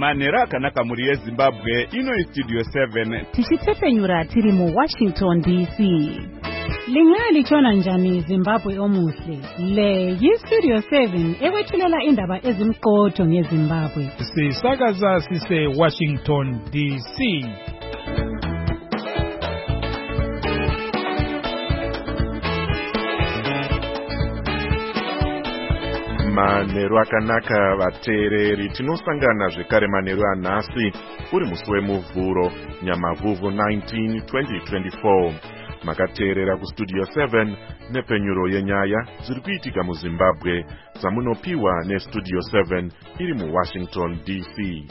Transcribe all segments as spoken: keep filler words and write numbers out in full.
manheru akanaka muri yezimbabwe. Ino istudio seven tichitepfenyura tiri mu Washington D C. Lingali chona njani Zimbabwe omuhle. Le yistudio seven ekwethulela indaba ezimqotho ngeZimbabwe. Sisakaza sise Washington D C. Manheru akanaka vateereri, tinosangana zvekare manheru anhasi uri musi wemuvhuro Nyamavhuvhu nineteen twenty twenty-four. Makateerera kustudio seven nepenyuro yenyaya zviri kuitika muZimbabwe dzamunopiwa nestudio seven iri muWashington D C.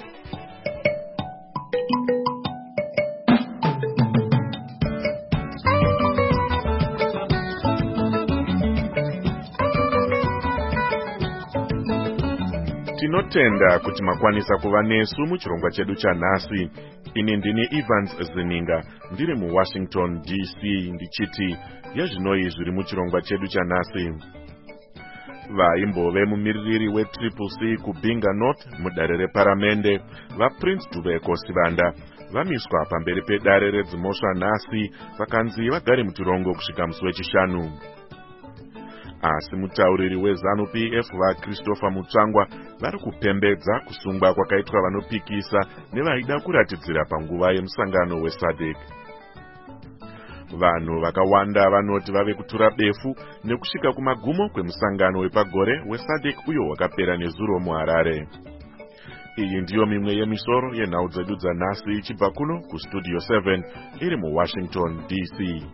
Tinotenda kuti makwanisa kuva nesu muchirongwa chedu chanhasi. Ini ndini Evans Zininga ndiri muWashington D C ndichiti yezvinoi zviri muchirongwa chedu chanhasi. Vaimbove mumiririri wetriple C kuBinga North mudare reparamende vaPrince Dubeko Sibanda vamiswa pamberi pedare redzimhosva nhasi vakanzi vagare muchirongo kusvika musi wechishanu. Asi mutauriri weZANU-P F vaChristopher Mutsvangwa vari kupembedza kusungwa kwakaitwa vanopikisa nevaida kuratidzira panguva yemusangano weSADC. Vanhu vakawanda vanoti vave kutura befu nekusvika kumagumo kwemusangano wepagore weSADC uyo wakapera nezuro muHarare. Iyi ndiyo mimwe yemisoro yenhau dzedu dzanhasi ichibva kuno kustudio seven iri muWashington D C.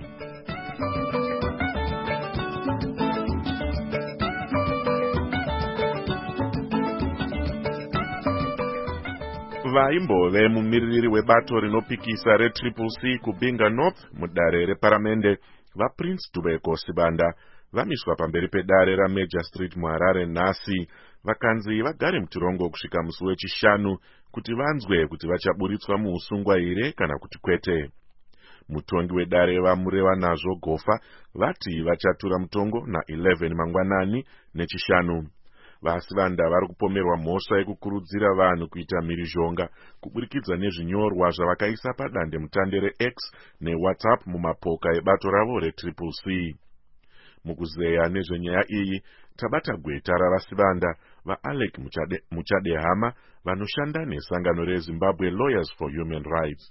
Vaimbove mumiririri webato rinopikisa retriple C kuBinga North mudare reparamende vaPrince Dubeko Sibanda vamiswa pamberi pedare raMajor Street muHarare nhasi vakanzi vagare muchirongo kusvika musi wechishanu kuti vanzwe kuti vachaburitswa muusungwa here kana kuti kwete. Mutongi wedare vamureva nazvo Gofa vati vachatura mutongo na eleven mangwanani nechishanu. Vasivanda vari kupomerwa mhosva yekukurudzira vanhu kuita mhirizhonga kuburikidza nezvinyorwa zvavakaisa padande mutande reX neWhatsApp mumapoka ebato ravo retriple C. Mukuzeya nezvenyaya iyi tabata gweta ravasivanda vaAlec Muchadehama vanoshanda nesangano reZimbabwe Lawyers for Human Rights.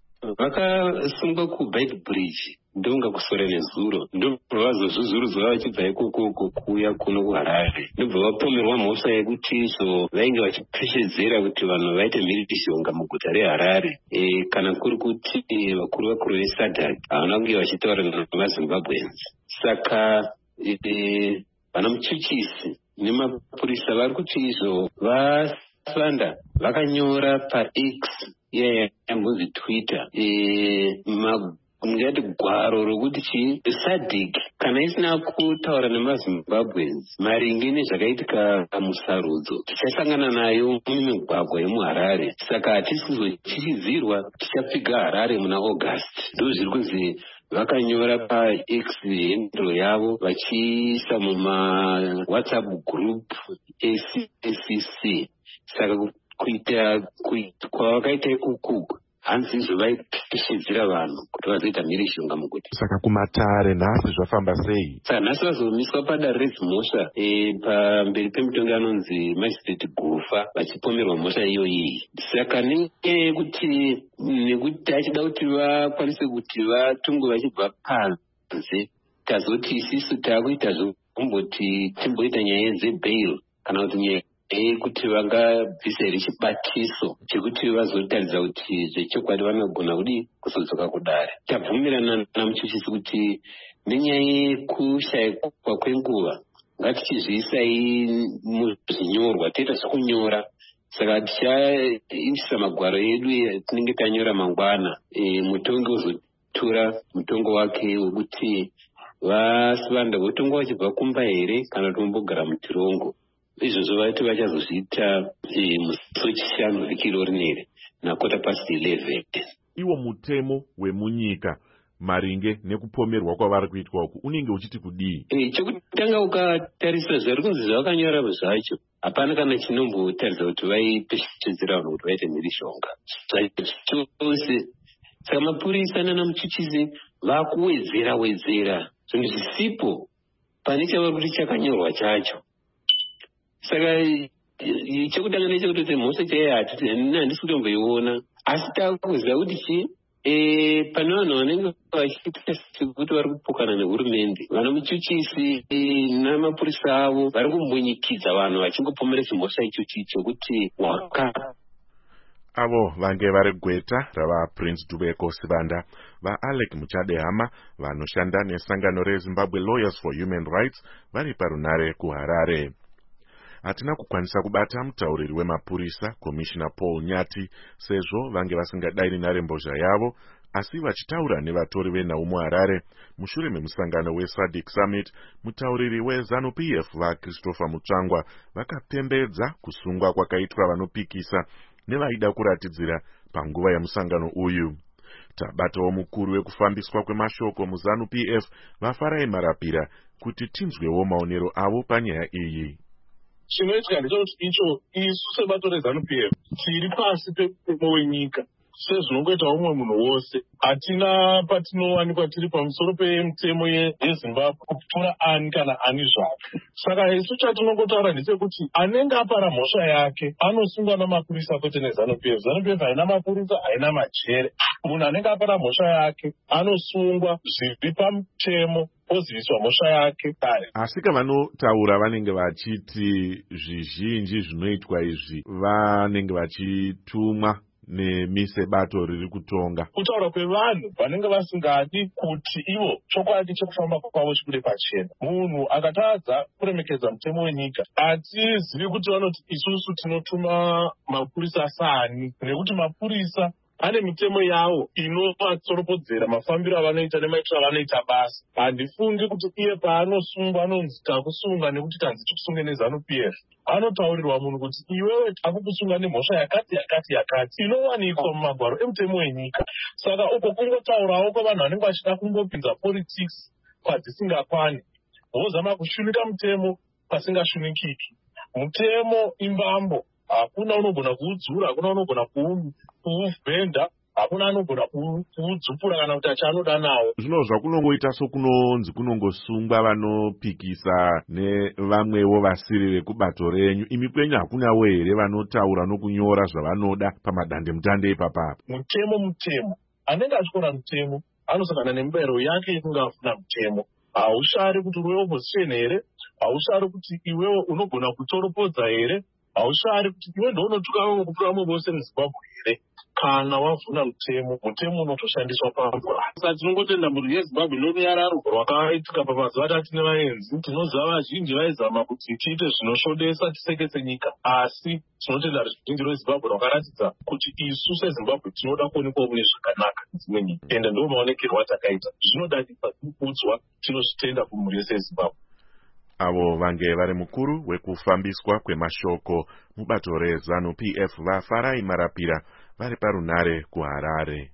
Vakasungwa kuBeit Bridge ndonga kusore nezuro ndobva vazozvuzvurudzwa vachibva ikoko kuuya kuno kuHarare ndobva vapomerwa mhosva yekuti izvo vainge vachipeshedzera kuti vanhu vaite mhirizhonga muguta reHarare e, kana kuri kuti vakuru vakuru veSADC havana kunge vachitaura navaZimbabweans. Saka e, vana muchuchisi nemapurisa vari kuti izvo vasanda vakanyora paX yeah yambonzi Twitter e, ngati gwaro rokuti chi SADC kana isina kutaura nemaZimbabweans maringe nezvakaitika musarudzo tichasangana nayo mumigwagwa yemuHarare. Saka hatisi kuzochichidzirwa tichapfiga Harare muna August. Ndo zviri kunzi vakanyora paX handle yavo vachiisa muma WhatsApp group A C C C. Saka kuita kwavakaita ikuku hanzi zvovaipeshedzera vanhu kuti vazoita mhirizhonga muguta. Saka kumatare nhasi zvafamba sei? Saka nhasi vazomiswa padare redzimhosva e, pamberi pemutongi anonzi Magistrate Gofa vachipomerwa mhosva iyoyi. Saka nenyaya yekuti nekuti achida kuti vakwanise kuti vatunge vachibva panze tazoti isisu taakuita zvokumboti timboita nyaya dzebail kana kuti nyaya kuti vangabvisa here chibatiso chekuti vazotaridza kuti zvechokwadi vanogona kudi kuzodzoka kudare. Tabvumirana namuchuchisi kuti nenyaya yekushayikwa kwenguva ngatichizviisai muzvinyorwa toita zvokunyora. Saka tichaindisa magwaro edu tinenge tanyora mangwana e, mutongi uzotura mutongo wake wekuti vasivanda votongo vachibva kumba here kana kuti vombogara mutirongo. Izvozvo vati vachazozviita musi wechishanu vhiki iro rineri nakota pasi eleven. Iwo mutemo wemunyika maringe nekupomerwa kwavari kuitwa uku unenge uchiti kudii? E, chekutanga ukatarisa zviri kunzi zvavakanyora zvacho hapana kana chinombotaridza kuti vaipeshedzera vanhu kuti vaite mhirishonga zvachose. Saka mapurisa nanamuchuchisi vakuwedzera wedzera zvinhu zvisipo pane chavari kuti chakanyorwa chacho. Saka chekutanga nechekuti mhosva chaiyo handisi kutomboiona, asi takuziva kuti chi pane vanhu vanenge vachiita sekuti vari kupokana nehurumende, vana muchuchisi namapurisa avo vari kumbonyikidza vanhu vachingopomeresa mhosva ichochi chokuti waka avo vange vari gweta ravaPrince Dubeko Sibanda vaAlec Muchadehama vanoshanda nesangano reZimbabwe Lawyers for Human Rights vari parunare kuHarare. Hatina kukwanisa kubata mutauriri wemapurisa Commissioner Paul Nyati sezvo vange vasingadairi nharembozha yavo, asi vachitaura nevatori venhau muHarare mushure memusangano weSADC Summit, mutauriri weZANU-P F vaChristopher Mutsvangwa vakapembedza kusungwa kwakaitwa vanopikisa nevaida kuratidzira panguva yemusangano uyu. Tabatawo mukuru wekufambiswa kwemashoko muZANU-P F vaFarai Marapira kuti tinzwewo maonero avo panyaya iyi. Chinoitika ndechekuti icho isu sebato reZANU-P F tiri pasi pemutemo wenyika sezvinongoita umwe munhu wose. Hatina patinowanikwa tiri pamusoro pemutemo yeZimbabwe kupfuura ani kana ani zvake. Saka isu chatinongotaura ndechekuti anenge apara mhosva yake anosungwa namapurisa kwete neZANU-P F. ZANU-P F haina mapurisa, haina majere. Munhu anenge apara mhosva yake anosungwa zviri pamutemo oziviswa mhosva yake kare. Asi vanotaura vanenge vachiti zvizhinji zvinoitwa izvi vanenge vachitumwa nemise bato riri kutonga. Kutaura kwevanhu vanenge vasingadi kuti ivo chokwadi chekufamba kwavo chikude pachena. Munhu akatadza kuremekedza mutemo wenyika hatizivi kuti vanoti isusu tinotuma mapurisa asani, nekuti mapurisa ane mitemo yavo inovatsoropodzera mafambiro avanoita nemaitiro avanoita basa. Handifungi kuti iye paanosungwa anonzi takusunga nekuti tanzi tikusunge neZANU-P F. Anotaurirwa munhu kuti iwewe takukusunga nemhosva yakati yakati yakati inowanikwa mumagwaro emutemo wenyika. Saka uko kungotaurawo kwavanhu vanenge vachida kungopinza politics kwadzisingakwani, vozama kushunika mutemo pasingashunukiki. Mutemo imbambo, hakuna unogona kuudzura, hakuna unogona kuuvhenda, hakuna anogona kuudzupura kana kuti achanoda nawo. Zvino zvakunongoita sokunonzi kunongosungwa vanopikisa nevamwewo vasiri vekubato renyu, imi kwenyu hakunawo here vanotaura nokunyora zvavanoda pamadandemutande ipapapa? Mutemo mutemo anenge achikora mutemo anosangana nemibayiro yake yekunge afuna mutemo. Haushari kuti uri opposition here, haushari kuti iwewe unogona kutoropodza here, haushari kuti iwe ndounotuka vamwe kupfuura vamwe vose muZimbabwe here. Kana wavhuna mutemo, mutemo unotoshandiswa pamvura. Saka tinongotenda mhuri yeZimbabwe norunyararo rwakaitika pamazuva atati nevaenzi. Tinoziva vazhinji vaizama kuti tiite zvinoshodesa tiseketse nyika, asi tinotenda ruzhinji rweZimbabwe rwakaratidza kuti isu seZimbabwe tinoda kuonekwa mune zvakanaka dzimwe nyika. Ende ndo maonekerwo atakaita. Zvinodadisa kuudzwa, tinozvitenda kumhuri yese yeZimbabwe. Avo vange vari mukuru wekufambiswa kwemashoko mubato reZANU-P F vaFarai Marapira vari parunare kuHarare.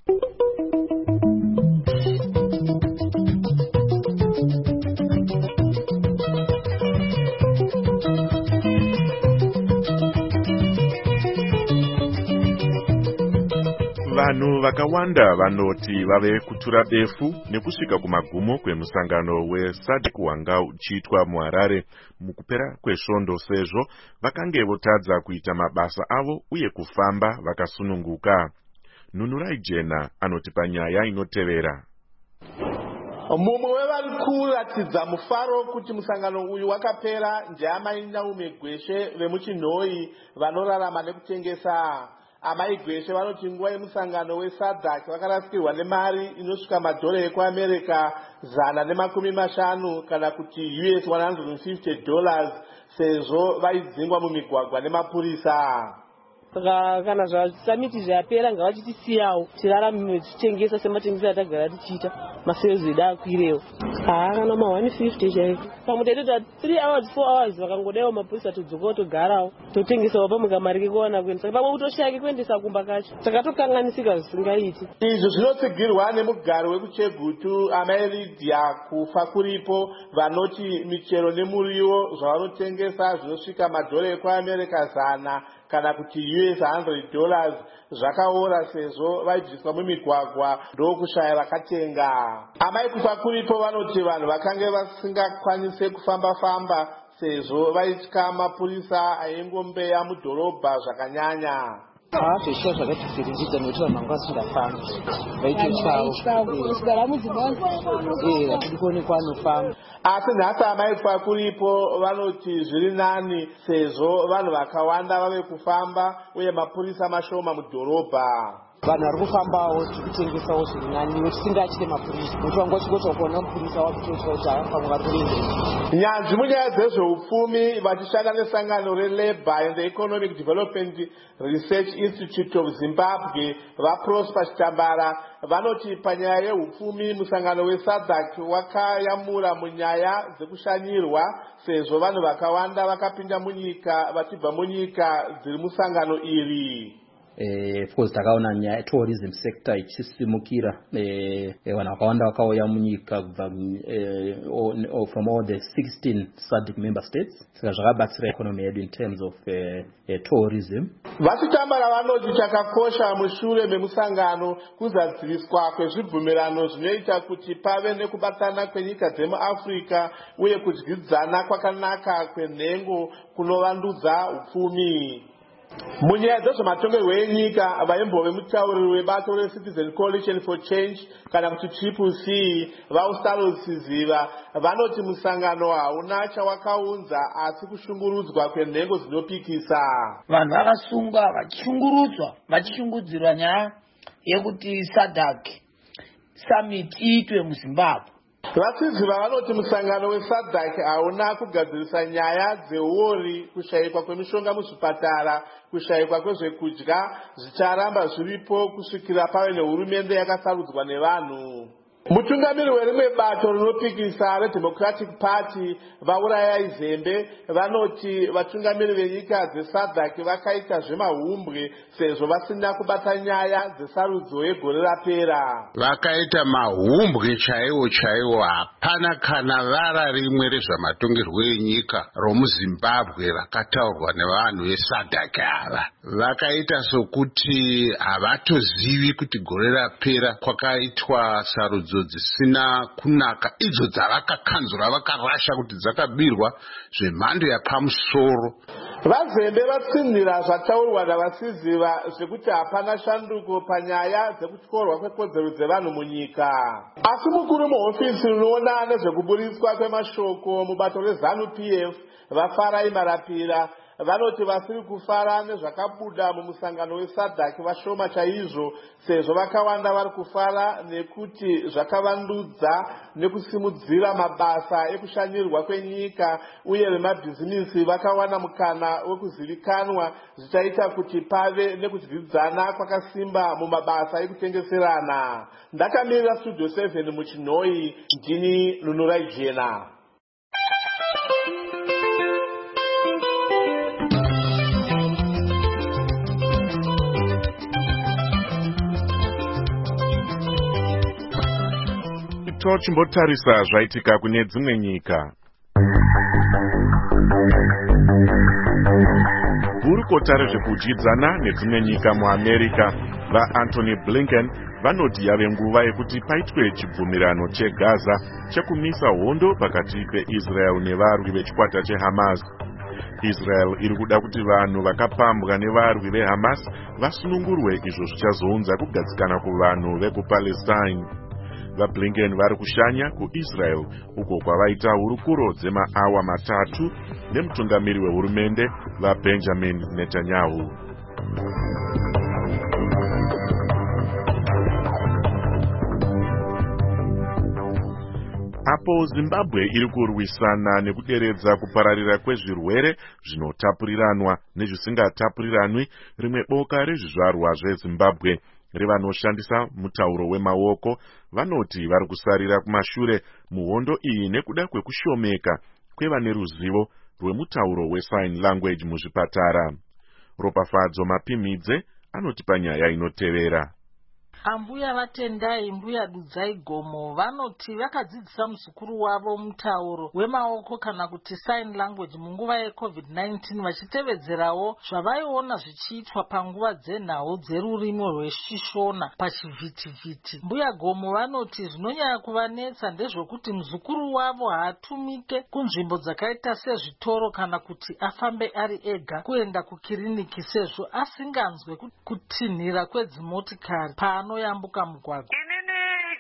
Vanhu vakawanda vanoti vave kutura befu nekusvika kumagumo kwemusangano weSADC wanga uchiitwa muHarare mukupera kwesvondo sezvo vakange votadza kuita mabasa avo uye kufamba vakasununguka. Nunurai Jena anoti panyaya inotevera. Mumwe wevari kuratidza mufaro kuti musangano uyu wakapera ndeamai Naume Gweshe vemuchinhoi vanorarama nekutengesa. Amai Gweshe vanoti nguva yemusangano weSADC vakarasikirwa nemari inosvika madhora ekuAmerica zana nemakumi mashanu kana kuti U S one hundred fifty dollars sezvo vaidzingwa mumigwagwa nemapurisa. saka kana zvasamiti zvapera ngavachitisiyawo tirarame tichitengesa sematengesa atagara tichiita masales edu akwirewo. Haa kana ma one fifty chaiko pamutaitota three hours four hours vakangodawo mapurisa todzokawo togarawo totengesawo pamukamari kekuwana kuenda saka pamwe kutoshayike kuendesa kumba kacho saka tokanganisika zvisingaiti. Izvi zvinotsigirwa nemugari wekuChegutu amai Lydia kufa kuripo vanoti michero nemuriwo zvavanotengesa zvinosvika madhora ekuAmerica zana kana kuti U S one hundred dollars zvakaora sezvo vaibviswa mumigwagwa ndokushaya vakatenga. Amai kufa kuripo vanoti vanhu vakange vasingakwanise kufamba-famba sezvo vaitya mapurisa aingombeya mudhorobha zvakanyanya. Haa zveshiya zvakati vhiringidza nekuti vanhu vanga vasingafambi vaitotyawo kusvika mudzimai ee hatidi kuonekwa anofamba. Asi nhasi amai kufa kuripo vanoti zviri nani sezvo vanhu vakawanda vave kufamba uye mapurisa mashoma mudhorobha. Vanhu vari kufambawo tirikutengesawo zviri nani tisingatye mapurisa nokuti vanga vachingoti kuona mupurisa wakutotya kuti haa pamwe vari kurindira. Nyanzvi munyaya dzezveupfumi vachishanda nesangano reLabour and the Economic Development Research Institute of Zimbabwe vaProsper Chitambara vanoti panyaya yeupfumi musangano weSADC wakayamura munyaya dzekushanyirwa sezvo vanhu vakawanda vakapinda munyika vachibva munyika dziri musangano iri. Eh, of course takaona nyaya tourism sector ichisimukira eh, eh, vanhu vakawanda vakauya munyika kubva eh, from all the sixteen SADC member states saka zvakabatsira economy yedu in terms of eh, eh, tourism. Vachitambara vanoti chakakosha mushure memusangano kuzadziriswa kwezvibvumirano zvinoita kuti pave nekubatana kwenyika dzemuAfrica uye kudyidzana kwakanaka kwenhengo kunovandudza upfumi. Munyaya dzezvematongerwo enyika vaimbove mutauriri webato reCitizen Coalition for Change kana kuti Triple C Vaustalos Ziva vanoti musangano hauna chawakaunza asi kushungurudzwa kwenhengo dzinopikisa. Vanhu vakasungwa vachishungurudzwa vachishungudzirwa nyaya yekuti SADC summit iitwe muZimbabwe. Vatsidziva vanoti musangano weSADC hauna kugadzirisa nyaya dzeuori, kushayikwa kwemishonga muzvipatara, kushayikwa kwezvekudya zvicharamba zviripo kusvikira pave nehurumende yakasarudzwa nevanhu. Mutungamiri werimwe bato rinopikisa reDemocratic Party vauraya Zembe vanoti vatungamiri venyika dzeSADC vakaita zvemahumbwe sezvo vasina kubata nyaya dzesarudzo yegore rapera. Vakaita mahumbwe chaiwo chaiwo, hapana kana vara rimwe rezvamatongerwo enyika romuZimbabwe rakataurwa nevanhu veSADC ava. Vakaita sokuti havatozivi kuti gore rapera kwakaitwa sarudzo dzisina kunaka idzo dzavakakanzura vakarasha kuti dzakabirwa zvemhando yapamusoro. Vazembe vatsinhira zvataurwa navasiziva zvekuti hapana shanduko panyaya dzekutyorwa kwekodzero dzevanhu munyika. Asi mukuru muhofisi rinoona nezvekuburiswa kwemashoko mubato reZANU P F vaFarai Marapira vanoti vasiri kufara nezvakabuda mumusangano weSADC vashoma chaizvo sezvo vakawanda vari kufara nekuti zvakavandudza nekusimudzira mabasa ekushanyirwa kwenyika uye vemabhizimisi vakawana mukana wekuzivikanwa zvichaita kuti pave nekudyidzana kwakasimba mumabasa ekutengeserana. Ndakamirira Studio seven muChinoi, ndini Nunurai Jena. Tochimbotarisa zvaitika kune dzimwe nyika. Gurukota rezvekudyidzana nedzimwe nyika muAmerica vaAntony Blinken vanoti yave nguva yekuti paitwe chibvumirano cheGaza chekumisa hondo pakati peIsrael nevarwi vechikwata cheHamas. Israel iri kuda kuti vanhu vakapambwa nevarwi veHamas vasunungurwe, izvo zvichazounza kugadzikana kuvanhu vekuPalestine. VaBlinken vari kushanya kuIsrael uko kwavaita hurukuro dzemaawa matatu nemutungamiri wehurumende vaBenjamin Netanyahu. Apo Zimbabwe iri kurwisana nekuderedza kupararira kwezvirwere zvinotapuriranwa nezvisingatapuriranwi, rimwe boka rezvizvarwa zveZimbabwe revanoshandisa mutauro wemaoko vanoti vari kusarira kumashure muhondo iyi nekuda kwekushomeka kwevane ruzivo rwemutauro wesign language muzvipatara. Ropafadzo Mapimidze anotipa nyaya inotevera. Ambuya vatendai mbuya dudzai gomo vanoti vakadzidzisa muzukuru wavo mutauro wemaoko kana kuti sign language munguva yecovid nineteen vachitevedzerawo zvavaiona zvichiitwa panguva dzenhau dzerurimi rweshishona pachivhitivhiti. Mbuya gomo vanoti zvinonyanya kuvanetsa ndezvokuti muzukuru wavo haatumike kunzvimbo dzakaita sezvitoro kana kuti afambe ari ega kuenda kukiriniki sezvo asinganzwe kutinhira kwedzimotikari paano yambuka mugwagwa. Inini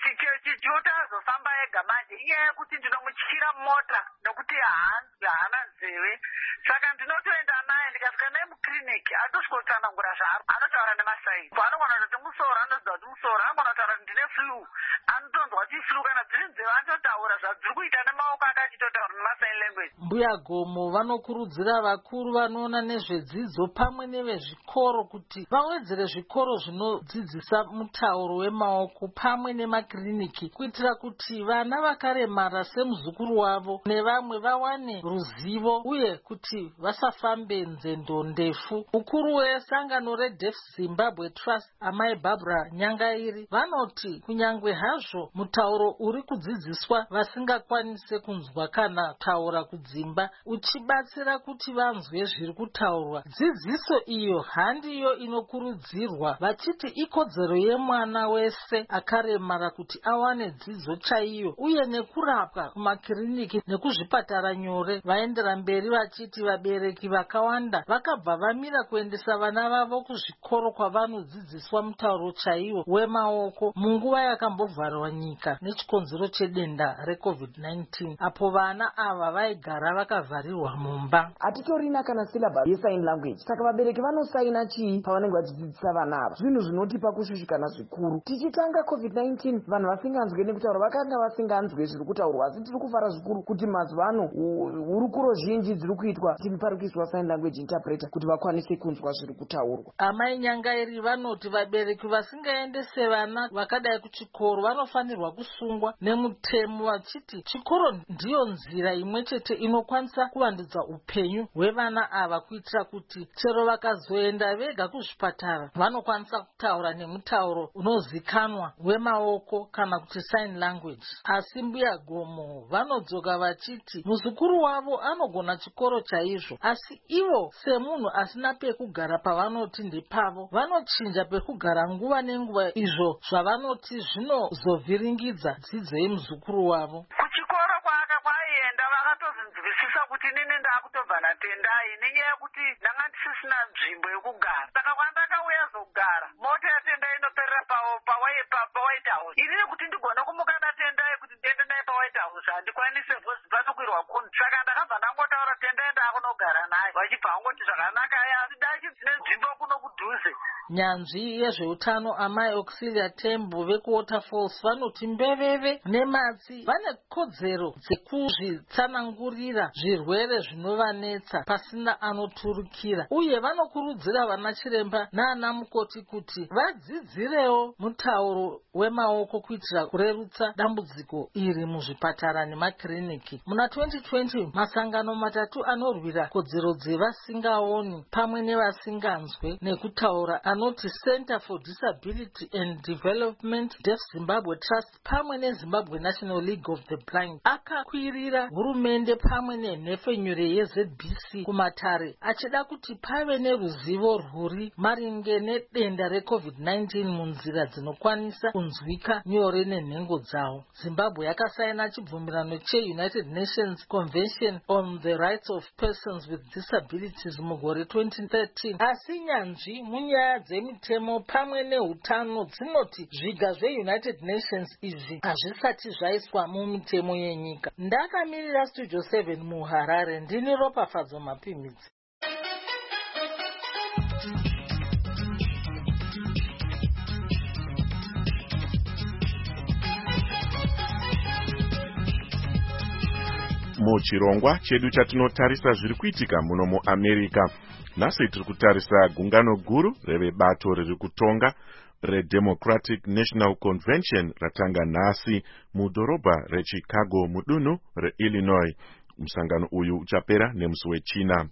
chotazofamba ega manje inyaya yekuti ndinomutyira mota nokuti haana nzeve, saka ndinotoenda naye ndikasvika naye mukiriniki atosvikotsanangura zvaro anotaura nemasaini. Paanogona kuti musoro anoziva kuti musoro, anogona kutaura kuti ndine flu, anotonzwa kuti flu, kana dziri nzeve anototaura zvadziri kuita nemaoko ake achitotaura nemasaini language. Mbuya gomo vanokurudzira vakuru vanoona nezvedzidzo pamwe nevezvikoro kuti vawedzere zvikoro zvinodzidzisa mutauro wemaoko pamwe nemakiriniki kuitira kuti vana vakaremara semuzukuru wavo nevamwe vawane ruzivo uye kuti vasafambe nzendo ndefu. Mukuru wesangano reDeaf Zimbabwe Trust Amai Barbara Nyangairi vanoti kunyangwe hazvo mutauro uri kudzidziswa vasingakwanise kunzwa kana taura kudzimba uchibatsira kuti vanzwe zviri kutaurwa, dzidziso iyo handiyo inokurudzirwa, vachiti ikodzero yemwana wese akaremara kuti awane dzidzo chaiyo uye nekurapwa kumakiriniki nekuzvipatara nyore. Vaendera mberi vachiti vabereki vakawanda vakabva vamira kuendesa vana vavo kuzvikoro kwavanodzidziswa mutauro chaiwo wemaoko munguva yakambovharwa nyika nechikonzero chedenda recovid nineteen, apo vana ava vaigara vakavharirwa mumba. Hatitorina kana syllabus yesign language, saka vabereki vanosaina chii pavanenge vachidzidzisa vana ava? Zvinhu zvinotipa kushushikana zvikuru. Tichitanga covid nineteen vanhu vasinganzwe nekutaura vakanga vasinganzwe zviri kutaurwa, asi tiri kufara zvikuru kuti mazuva ano hurukuro zhinji dziri kuitwa tiparikiswa sign language interpreter kuti vakwanise kunzwa zviri kutaurwa. Amai Nyangairi vanoti vabereki vasingaendese vana vakadai kuchikoro vanofanirwa kusungwa nemutemo, vachiti chikoro ndiyo nzira imwe chete inokwanisa kuvandudza upenyu hwevana ava kuitira kuti chero vakazoenda vega kuzvipatara vanokwanisa kutaura nemutauro unozikanwa wemaoko kana kuti sign language. Asi mbuya gomo vanodzoka vachiti muzukuru wavo anogona chikoro chaizvo, asi ivo semunhu asina pekugara pavanoti ndepavo vanochinja pekugara nguva nenguva, izvo zvavanoti zvinozovhiringidza dzidzo yemuzukuru wavo. Kuchikoro kwaaka kwaienda vakatozinzwisisa kuti nini ndakutobva natendai nenyaya yekuti ndanga ndisisina nzvimbo yekugara, saka kwandakauya zogara mota yatendai inoperera paWhite House. Inini kuti ndigone kumuka natendai kuti ndiende naye paWhite House handikwanise vhozi panokwirwa kuni, saka ndakabva ndangotaura tendai ndakunogara naye vachibva vangoti zvakanaka asi dachi dzine nzvimbo kuno kudhuze. Nyanzvi yezveutano Amai Auxilia Tembo vekuWaterfalls vanoti mbeveve nematsi vane kodzero dzekuzvitsanangurira zvirwere zvinovanetsa pasina anoturukira, uye vanokurudzira vana chiremba naana mukoti kuti vadzidzirewo mutauro wemaoko kuitira kurerutsa dambudziko iri muzvipatara nemakiriniki. Muna twenty twenty masangano matatu anorwira kodzero dzevasingaoni pamwe nevasinganzwe nekutaura anoti Center for Disability and Development, Deaf Zimbabwe Trust pamwe neZimbabwe National League of the Blind akakwirira hurumende pamwe nenhefenyure yeZ B C kumatare achida kuti pave neruzivo rwuri maringe nedenda recovid nineteen munzira dzinokwanisa kunzwika nyore nenhengo dzawo. Zimbabwe yakasaina chibvumirano cheUnited Nations Convention on the Rights of Persons with Disabilities mugore twenty thirteen, asi nyanzvi munyaya dzemitemo pamwe neutano dzinoti zviga zveUnited Nations izvi hazvisati zvaiswa mumitemo yenyika. Ndakamirira Studio seven muHarare, ndini Ropafadzo Mapimidzi. Muchirongwa chedu chatinotarisa zviri kuitika muno muAmerica. Nhasi tiri kutarisa gungano guru revebato riri kutonga reDemocratic National Convention ratanga nhasi mudhorobha reChicago mudunhu reIllinois. Musangano uyu uchapera nemusi wechina.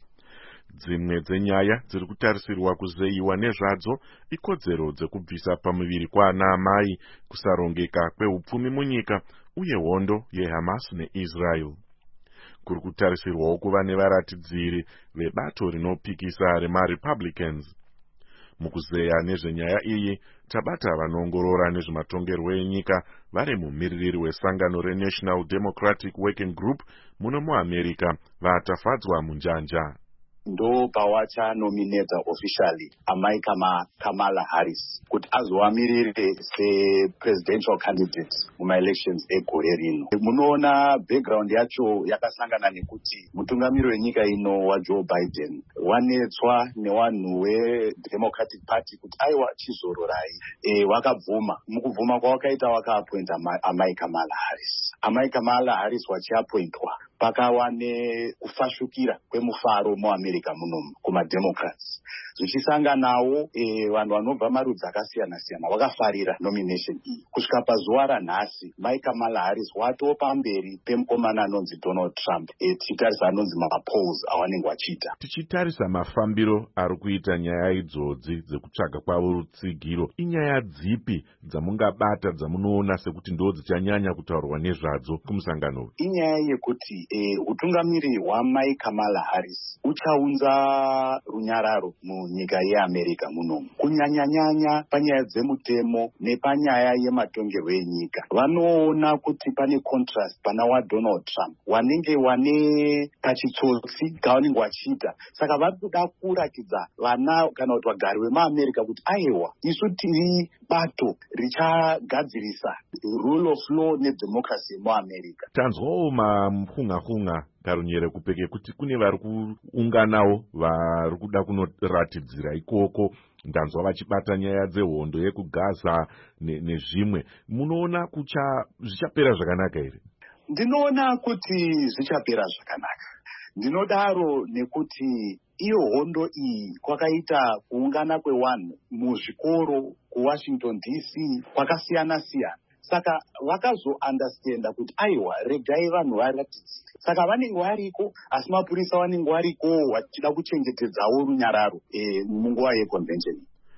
Dzimwe dzenyaya dziri kutarisirwa kuzeyiwa nezvadzo ikodzero dzekubvisa pamuviri kwaana amai, kusarongeka kweupfumi munyika uye hondo yeHamas neIsrael. Kuri kutarisirwawo kuva nevaratidziri vebato rinopikisa remaRepublicans. Mukuzeya nezvenyaya iyi tabata vanoongorora nezvematongerwo enyika vari mumiririri wesangano reNational Democratic Working Group muno muAmerica vatafadzwa munjanja. ndo pawachanomineta officially amai kama Kamala Harris kuti azovamirire sepresidential candidate mumaelections egore rino. Munoona background yacho yakasangana nekuti mutungamiri wenyika ino waJoe Biden wanetswa nevanhu veDemocratic Party kuti aiwa chizororai. E, wakabvuma. Mukubvuma kwawakaita wakaapointa amai Kamala Harris. Amai Kamala Harris wachiapointwa pakawa nekufashukira kwemufaro muAmerica munomu kumaDemocrats. Zvichisanganawo e, vanhu vanobva marudzi akasiyana siyana vakafarira nomination iyi. Kusvika pazuva ranhasi mai Kamala Harris watoo pamberi pemukomana anonzi Donald Trump e, tichitarisa anonzi mapolls awanenge vachiita. Tichitarisa mafambiro ari kuita nyaya idzodzi dzekutsvaga kwavo rutsigiro, inyaya dzipi dzamungabata dzamunoona sekuti ndo dzichanyanya kutaurwa nezvadzo kumusangano? Inyaya yekuti e, utungamiri hwamai Kamala Harris uchaunza runyararo munyika yeAmerica munomu, kunyanya-nyanya panyaya dzemutemo nepanyaya yematongerwo enyika. Vanoona kuti pane contrast pana waDonald Trump wanenge wane kachitsotsi kavanenge vachiita. Saka vari kuda kuratidza vana kana kuti vagari vemuAmerica kuti aiwa, isu tiri bato richagadzirisa rule of law nedemocracy muAmerica. Tanzwawo mahunga-hunga karunyere kupeke kuti kune vari kuunganawo vari kuda kunoratidzira ikoko. Ndanzwa vachibata nyaya dzehondo yekuGaza nezvimwe. Munoona kucha zvichapera zvakanaka here? Ndinoona kuti zvichapera zvakanaka. Ndinodaro nekuti iyo hondo iyi kwakaita kuungana kwevanhu muzvikoro kuWashington D C kwakasiyana siyana. Saka vakazoandastenda kuti aiwa, regai vanhu varatidze. Saka vanenge variko, asi mapurisa vanenge variko vachida kuchengetedzawo runyararo e, munguva yeconvention.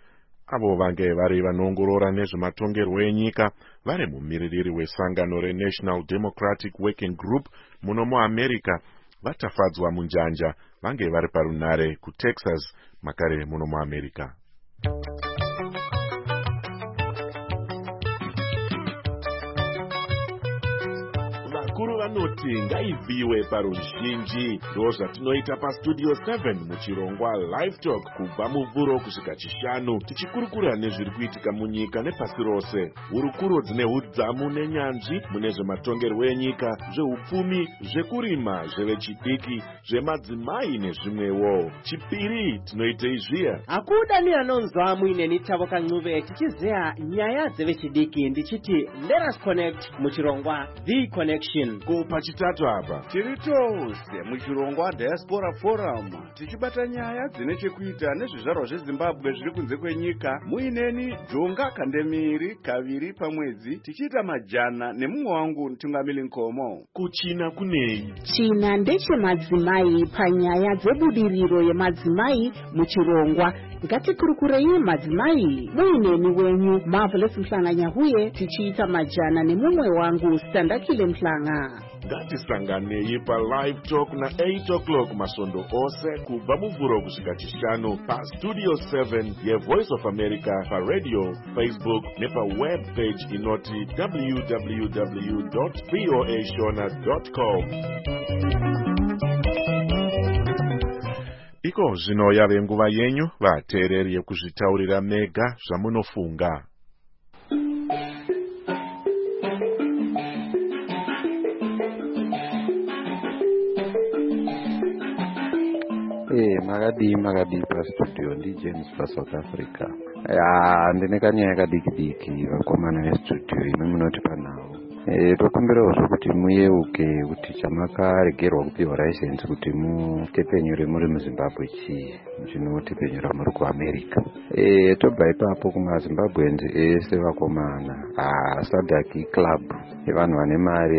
Avo vange vari vanoongorora nezvematongerwo enyika vari mumiririri wesangano reNational Democratic Working Group muno muAmerica vatafadzwa munjanja vange vari parunhare kuTexas makare muno muAmerica. Vakuru vanoti ngaivhiwe paruzhinji. Ndo zvatinoita pastudio seven muchirongwa Live Talk kubva muvhuro kusvika chishanu, tichikurukura nezviri kuitika munyika nepasi rose. Hurukuro dzine hudzamu nenyanzvi mune zvematongerwo enyika, zveupfumi, zvekurima, zvevechidiki, zvemadzimai nezvimwewo. Chipiri tinoitei zviya. Hakuda ni anonzwa muine nitavo kancuve tichizeya nyaya dzevechidiki ndichiti let us connect muchirongwa The Connection. Ko pachitatu apa tiri tose muchirongwa Diaspora Forum tichibata nyaya dzine chekuita nezvizvarwa zveZimbabwe zviri kunze kwenyika. Muineni Jonga Kandemiri kaviri pamwedzi tichiita majana nemumwe wangu Mtungamili Nkomo. Kuchina kunei? China ndechemadzimai panyaya dzebudiriro yemadzimai muchirongwa. Ngatikurukurei madzimai. Muineni wenyu Marvelous Mhlanganyahuye tichiita majana nemumwe wangu Standakile Mhlanga. Ngatisanganei paLive Talk na eight o'clock masondo ose kubva muvhuro kusvika chishanu pastudio seven yeVoice of America paradio, Facebook nepaweb page inoti w w w dot voa shona dot com. Iko zvino yave nguva yenyu vateereri yekuzvitaurira mega zvamunofunga. Eh, magadi magadi pa studio ndi James pa South Africa. Ya ndine kanya yakadiki diki vakomana ve studio ino munoti panawo. e, tokumbirawo zvokuti muyeuke kuti chamakaregerwa kupiwa license kuti mutepenyure muri muzimbabwe chii chinotepenyura muri kuamerica. e, tobva ipapo kumazimbabwenzi ese vakomana sadaki club yevanhu vane mari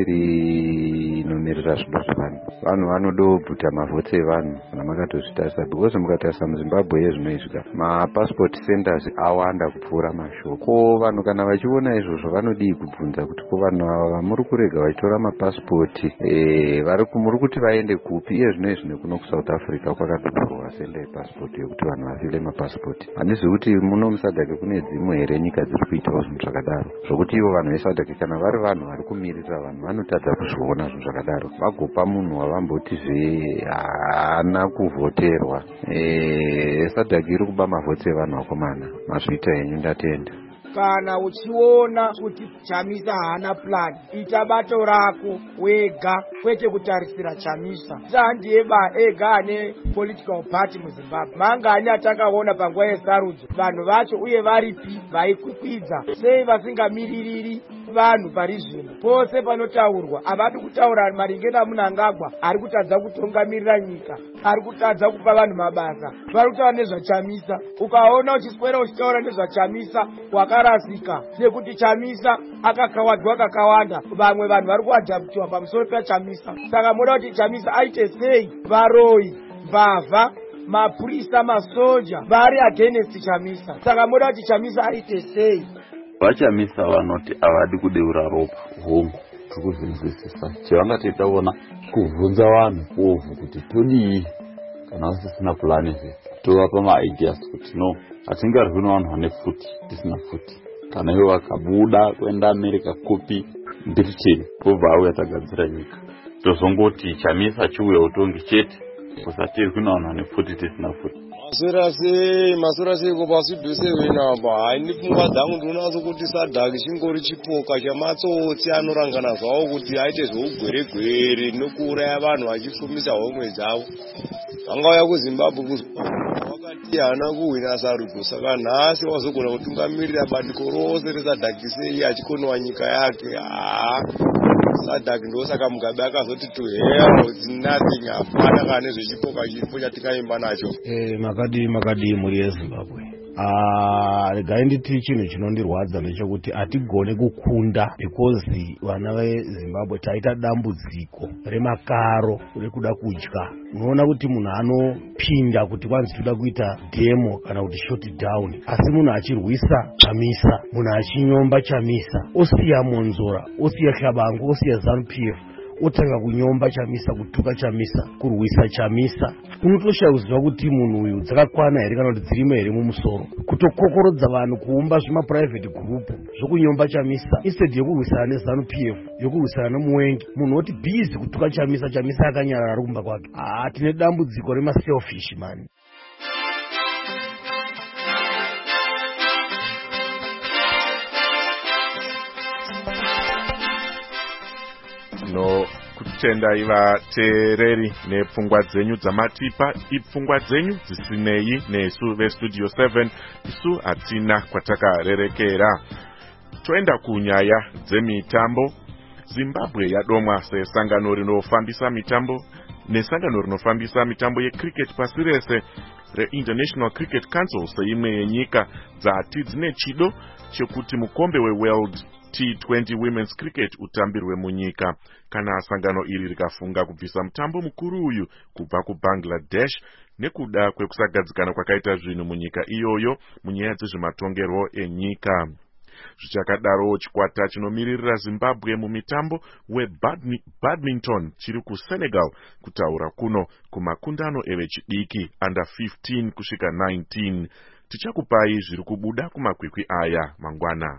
haisiri inomirira zvido zvevanhu. vanhu vanodobvuta mavhotsi evanhu kana makatozvitarisa because mukatarisa muzimbabwe yezvinoizvika mapassport centers awanda kupfuura mashoko. vanhu kana vachiona izvozvo vanodii kubvunza kuti ko vanhu ava vamuri kurega vachitora mapasipoti e, vari muri kuti vaende kupi? iye zvino izvi nekuno kusouth africa kwakatotorwa senda yepasipoti yekuti vanhu vafile mapasipoti. handizivi kuti muno musadhake kune dzimwe here nyika dziri kuitawo zvinhu zvakadaro zvokuti ivo vanhu vesadhake kana vari vanhu vari kumirira vanhu vanotadza kuzviona zvinhu zvakadaro vagopa munhu wavamboti zve haana kuvhoterwa. e, sadhake iri kuba mavhotsi evanhu vakomana. mazviita henyu ndatenda. kana uchiona kuti Chamisa haana plan, ita bato rako wega kwete kutarisira Chamisa. Ndiye ba ega ane political party muZimbabwe. Mangani atakaona panguva yesarudzo vanhu vacho uye varipi vaikwikwidza sei vasingamiririri vanhu pari zvino. Pose panotaurwa havadi kutaura maringe naMnangagwa ari kutadza kutungamirira nyika, ari kutadza kupa vanhu mabasa, vari kutaura nezvaChamisa. Ukaona uchiswera uchitaura nezvaChamisa wakarasika, nekuti Chamisa akakawadzwa kakawanda, vamwe vanhu vari kuadhabhutiwa pamusoro paChamisa. Saka moda kuti Chamisa aite sei varoi, mbavha, mapurisa, masoja vari against Chamisa. Saka moda kuti Chamisa aite sei. VaChamisa vanoti havadi kudeura ropa hongu tikuzvinzwisisa. Chevangatoita vona kubvunza vanhu ovhu kuti todii kana vasisina pulani zve, tovapa maideas kuti no hatingarwi navanhu vane futi tisina futi. Kana ivo vakabuda kuenda America kopi Britain obva auya tagadzira nyika, tozongoti Chamisa chiuya utongi chete kusatirwi navanhu vane futi tisina futi. Masura sei masura sei kopasudhuse venapa haini pfungwa dzangu ndinoona sokuti sadhaki chingori chipoka chamatsotsi anorangana zvawo kuti aite zveugweregwere nokuuraya vanhu vachifumisa homwe dzavo. Vangauya kuZimbabwe wakati haana kuhwina sarudzo, saka nhasi wazogona kutungamirira bandiko rose resadhaki sei achikonowa nyika yake. haa sadhaki ndosaka Mugabe akazoti to hell it's nothing, hapana kana nezvechipoka chiripo chatingaimba nacho. Eh, makadi makadi muri yeZimbabwe. Ah, regai nditi chinhu chinondirwadza ndechekuti hatigone kukunda because vana veZimbabwe taita dambudziko remakaro rekuda kudya. Unoona kuti munhu anopinda kuti kwanzi toda kuita demo kana kuti shut down, asi munhu achirwisa Chamisa, munhu achinyomba Chamisa, osiya Monzora, osiya Hlabangu, osiya ZANU P F, otanga kunyomba Chamisa, kutuka Chamisa, kurwisa Chamisa. Unotosha kuziva kuti munhu uyu dzakakwana here kana kuti dzirimo here mumusoro, kutokokorodza vanhu kuumba zvima private group zvokunyomba Chamisa instead yokurwisana neZANU P F, yokurwisana noMuwengi. Munhu oti busy kutuka Chamisa, Chamisa akanyarara ari kumba kwake. Ah, tine dambudziko rema selfish man. no kutendai vateereri nepfungwa dzenyu dzamatipa, ipfungwa dzenyu dzisinei nesu vestudio seven. isu hatina kwatakarerekera. Toenda kunyaya dzemitambo. Zimbabwe yadomwa sesangano rinofambisa mitambo nesangano rinofambisa mitambo yecricket pasi rese reInternational Cricket Council seimwe yenyika dzati dzine chido chekuti mukombe weWorld T twenty Women's Cricket utambirwe munyika. Kana sangano iri rikafunga kubvisa mutambo mukuru uyu kubva kuBangladesh nekuda kwekusagadzikana kwakaita zvinhu munyika iyoyo munyaya dzezvematongerwo enyika. Zvichakadaro chikwata chinomiririra Zimbabwe mumitambo weBadminton chiri kuSenegal kutaura kuno kumakundano evechidiki under fifteen kusvika nineteen. Tichakupai zviri kubuda kumakwikwi aya mangwana.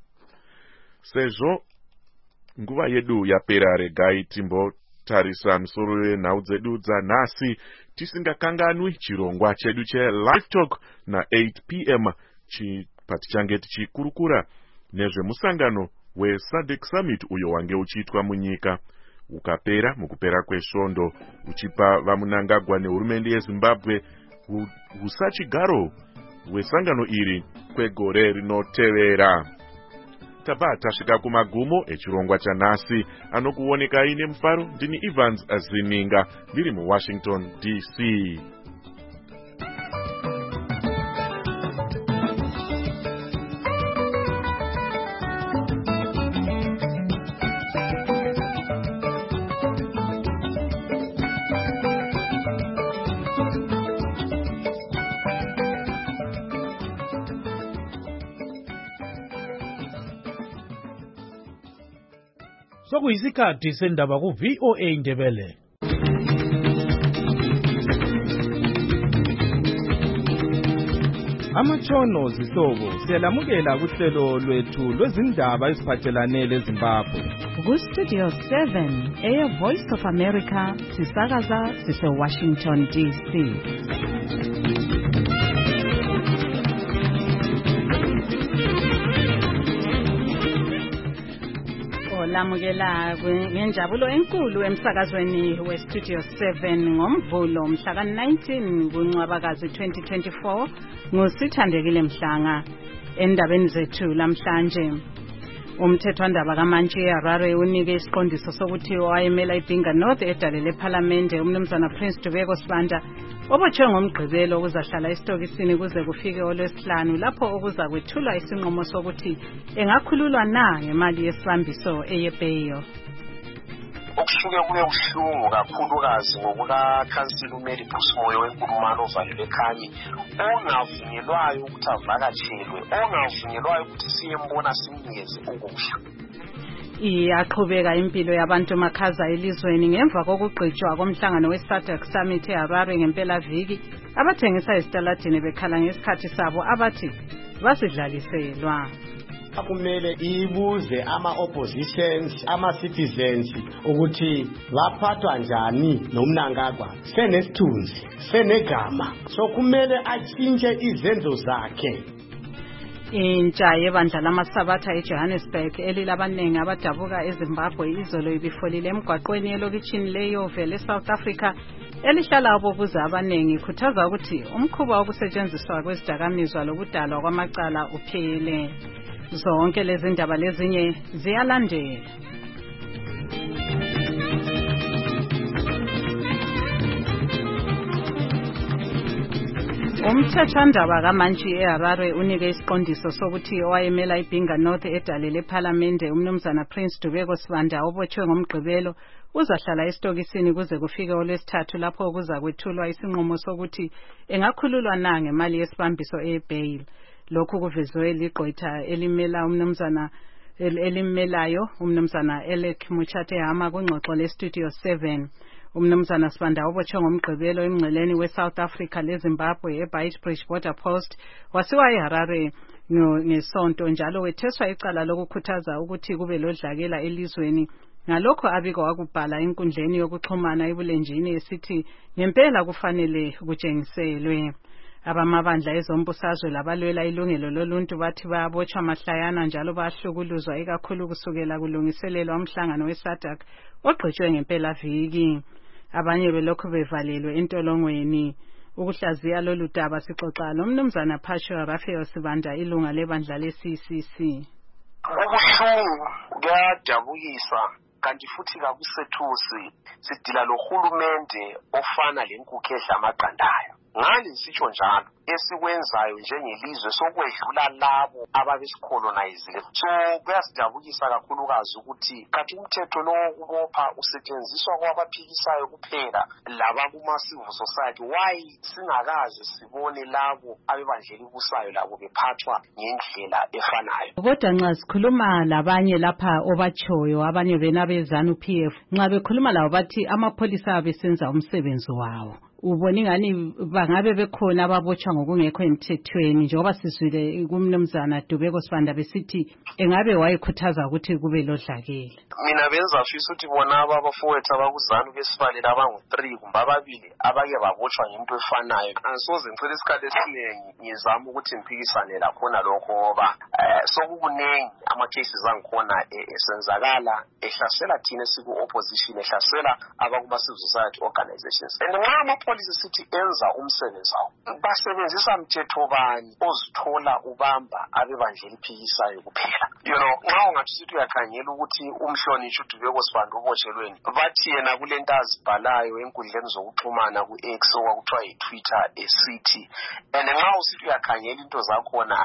Sezvo nguva yedu yapera, regai timbotarisa misoro yenhau dzedu dzanhasi tisingakanganwi chirongwa chedu cheLive Talk na eight p m patichange tichikurukura nezvemusangano weSADC Summit uyo wange uchiitwa munyika ukapera mukupera kwesvondo uchipa vaMnangagwa nehurumende yeZimbabwe husachigaro hwesangano iri kwegore rinotevera. tabva tasvika kumagumo echirongwa chanhasi. Anokuoneka ine mufaro ndini Evans Azininga ndiri muWashington D C. Sokuyisikhathi sendaba ku V O A Ndebele. Amatshono zihlobo siyalamukela kuhlelo lwethu lwezindaba eziphathelane leZimbabwe. Ku Studio seven, Air Voice of America, sisakaza sise Washington D C. Lamukela ngenjabulo enkulu emsakazweni we Studio seven ngomvulo mhla ka nineteen kuNcwabakazi twenty twenty-four ngusithandekile Mhlanga. Endabeni zethu lamhlanje, umthethwandaba kaMantshi eHarare unike isiqondiso sokuthi wayemela iBinga North edalele eParliamente umnumzana Prince Dubeko Sibanda obotshwe ngomgqibelo ukuzahlala esitokisini kuze kufike olwesihlanu lapho okuza kwethulwa isinqumo sokuthi engakhululwa na ngemali yesibambiso eyebail. Okusuke kube ubuhlungu kakhulukazi ngokukakhansila uMary Busimoyo wenkulumano ovalelwe eKhanyi, ongavunyelwayo ukuthi avakatshelwe, ongavunyelwayo ukuthi siyembona simnikeze ukudla. Iyaqhubeka impilo yabantu makhaza elizweni ngemva kokugqitshwa komhlangano we-SADC Summit eHarare ngempela viki. Abathengisa esitaladini bekhala ngesikhathi sabo abathi basidlaliselwa. Kumele ibuze ama-oppositions, ama-citizens ukuthi baphathwa njani nomnangagwa. Senesithunzi, senegama. So kumele atshintshe izenzo zakhe. Intsha yebandla lamasabatha eJohannesburg elilabanengi abadabuka eZimbabwe izolo ibifolile emgwaqweni elokitshini leYove leSouth Africa elihlala abobuza abanengi ikhuthaza ukuthi umkhuba wokusetshenziswa kwezidakamizwa lokudalwa kwamacala uphele. Zonke lezi ndaba lezinye ziyalandela. Umthethwandaba kaMantshi eHarare unike isiqondiso sokuthi owayemela iBinga North edalele eParliamente umnumzana Prince Dubeko Sibanda obotshwe ngomgqibelo uzahlala esitokisini kuze kufike olwesithathu lapho kuza kwethulwa isinqumo sokuthi engakhululwa na ngemali yesibambiso ebail. Lokhu kuvezwe ligqwetha elimela umnumzana elimelayo umnumzana Elek Muchate Hama kungxoxo le Studio seven. Umnumzana Sibanda obotshwe ngomgqibelo emngceleni weSouth Africa leZimbabwe eBeitbridge Border Post wasiwa eHarare ngesonto njalo wetheswa icala lokukhuthaza ukuthi kube lodlakela elizweni. Ngalokho abiko wakubhala enkundleni yokuxhumana ebulenjini esithi ngempela kufanele kutshengiselwe. Abamabandla ezombusazwe labalwela ilungelo loluntu bathi bayabotshwa mahlayana njalo bahlukuluzwa ikakhulu kusukela kulungiselelwa umhlangano weSADC ogqitshwe ngempela viki. Abanye belokhu bevalelwe entolongweni. Ukuhlaziya lolu daba sixoxa nomnumzana Phasho Raphael Sibanda ilunga lebandla le-C C C. Ubuhlungu kuyadabukisa kanti futhi kakusethusi sidila lo hulumende ofana lenkukhu edla amaqandayo. Ngani sitsho njalo esikwenzayo njengelizwe sokwedlula labo ababesikolonizile. So kuyasidabukisa kakhulukazi ukuthi kanti umthetho lo ubopha usetshenziswa kwabaphikisayo kuphela laba kuma civil society. Why singakaze sibone labo abebandleni kusayo labo bephathwa ngendlela efanayo? Kodwa nxa sikhuluma labanye lapha obatshoyo abanye bena bezanu P F nxa bekhuluma labo bathi amapholisa abesenza umsebenzi wawo. Ubona ngani bangabe bekhona ababotshwa ngokungekho emthethweni njengoba sizwile kumnumzana Dubeko Sibanda besithi engabe wayekhuthaza ukuthi kube lodlakela. Mina benza fisa ukuthi bona abafowethu abakuzanu besibalela abangu three kumbe ababili abake babotshwa ngento efanayo. Angisoze ngicela isikhathi esiningi ngizama ukuthi ngiphikisane lakhona lokho ngoba sokukunengi ama cases angikhona esenzakala ehlasela thina siku opposition ehlasela abakuma civil society organizations. And ngama amapholisa sithi enza umsebenzi wawo basebenzisa mthetho bani ozithola ubamba abebandla eliphikisayo kuphela. You know, nxa ungathi sithi uyakhangela ukuthi umhlonishwa uDubeko Sibanda ubotshelweni bathi yena kulento azibhalayo enkundleni zokuxhumana ku-X okwakuthiwa yi-Twitter esithi and nxa usithi uyakhangela into zakhona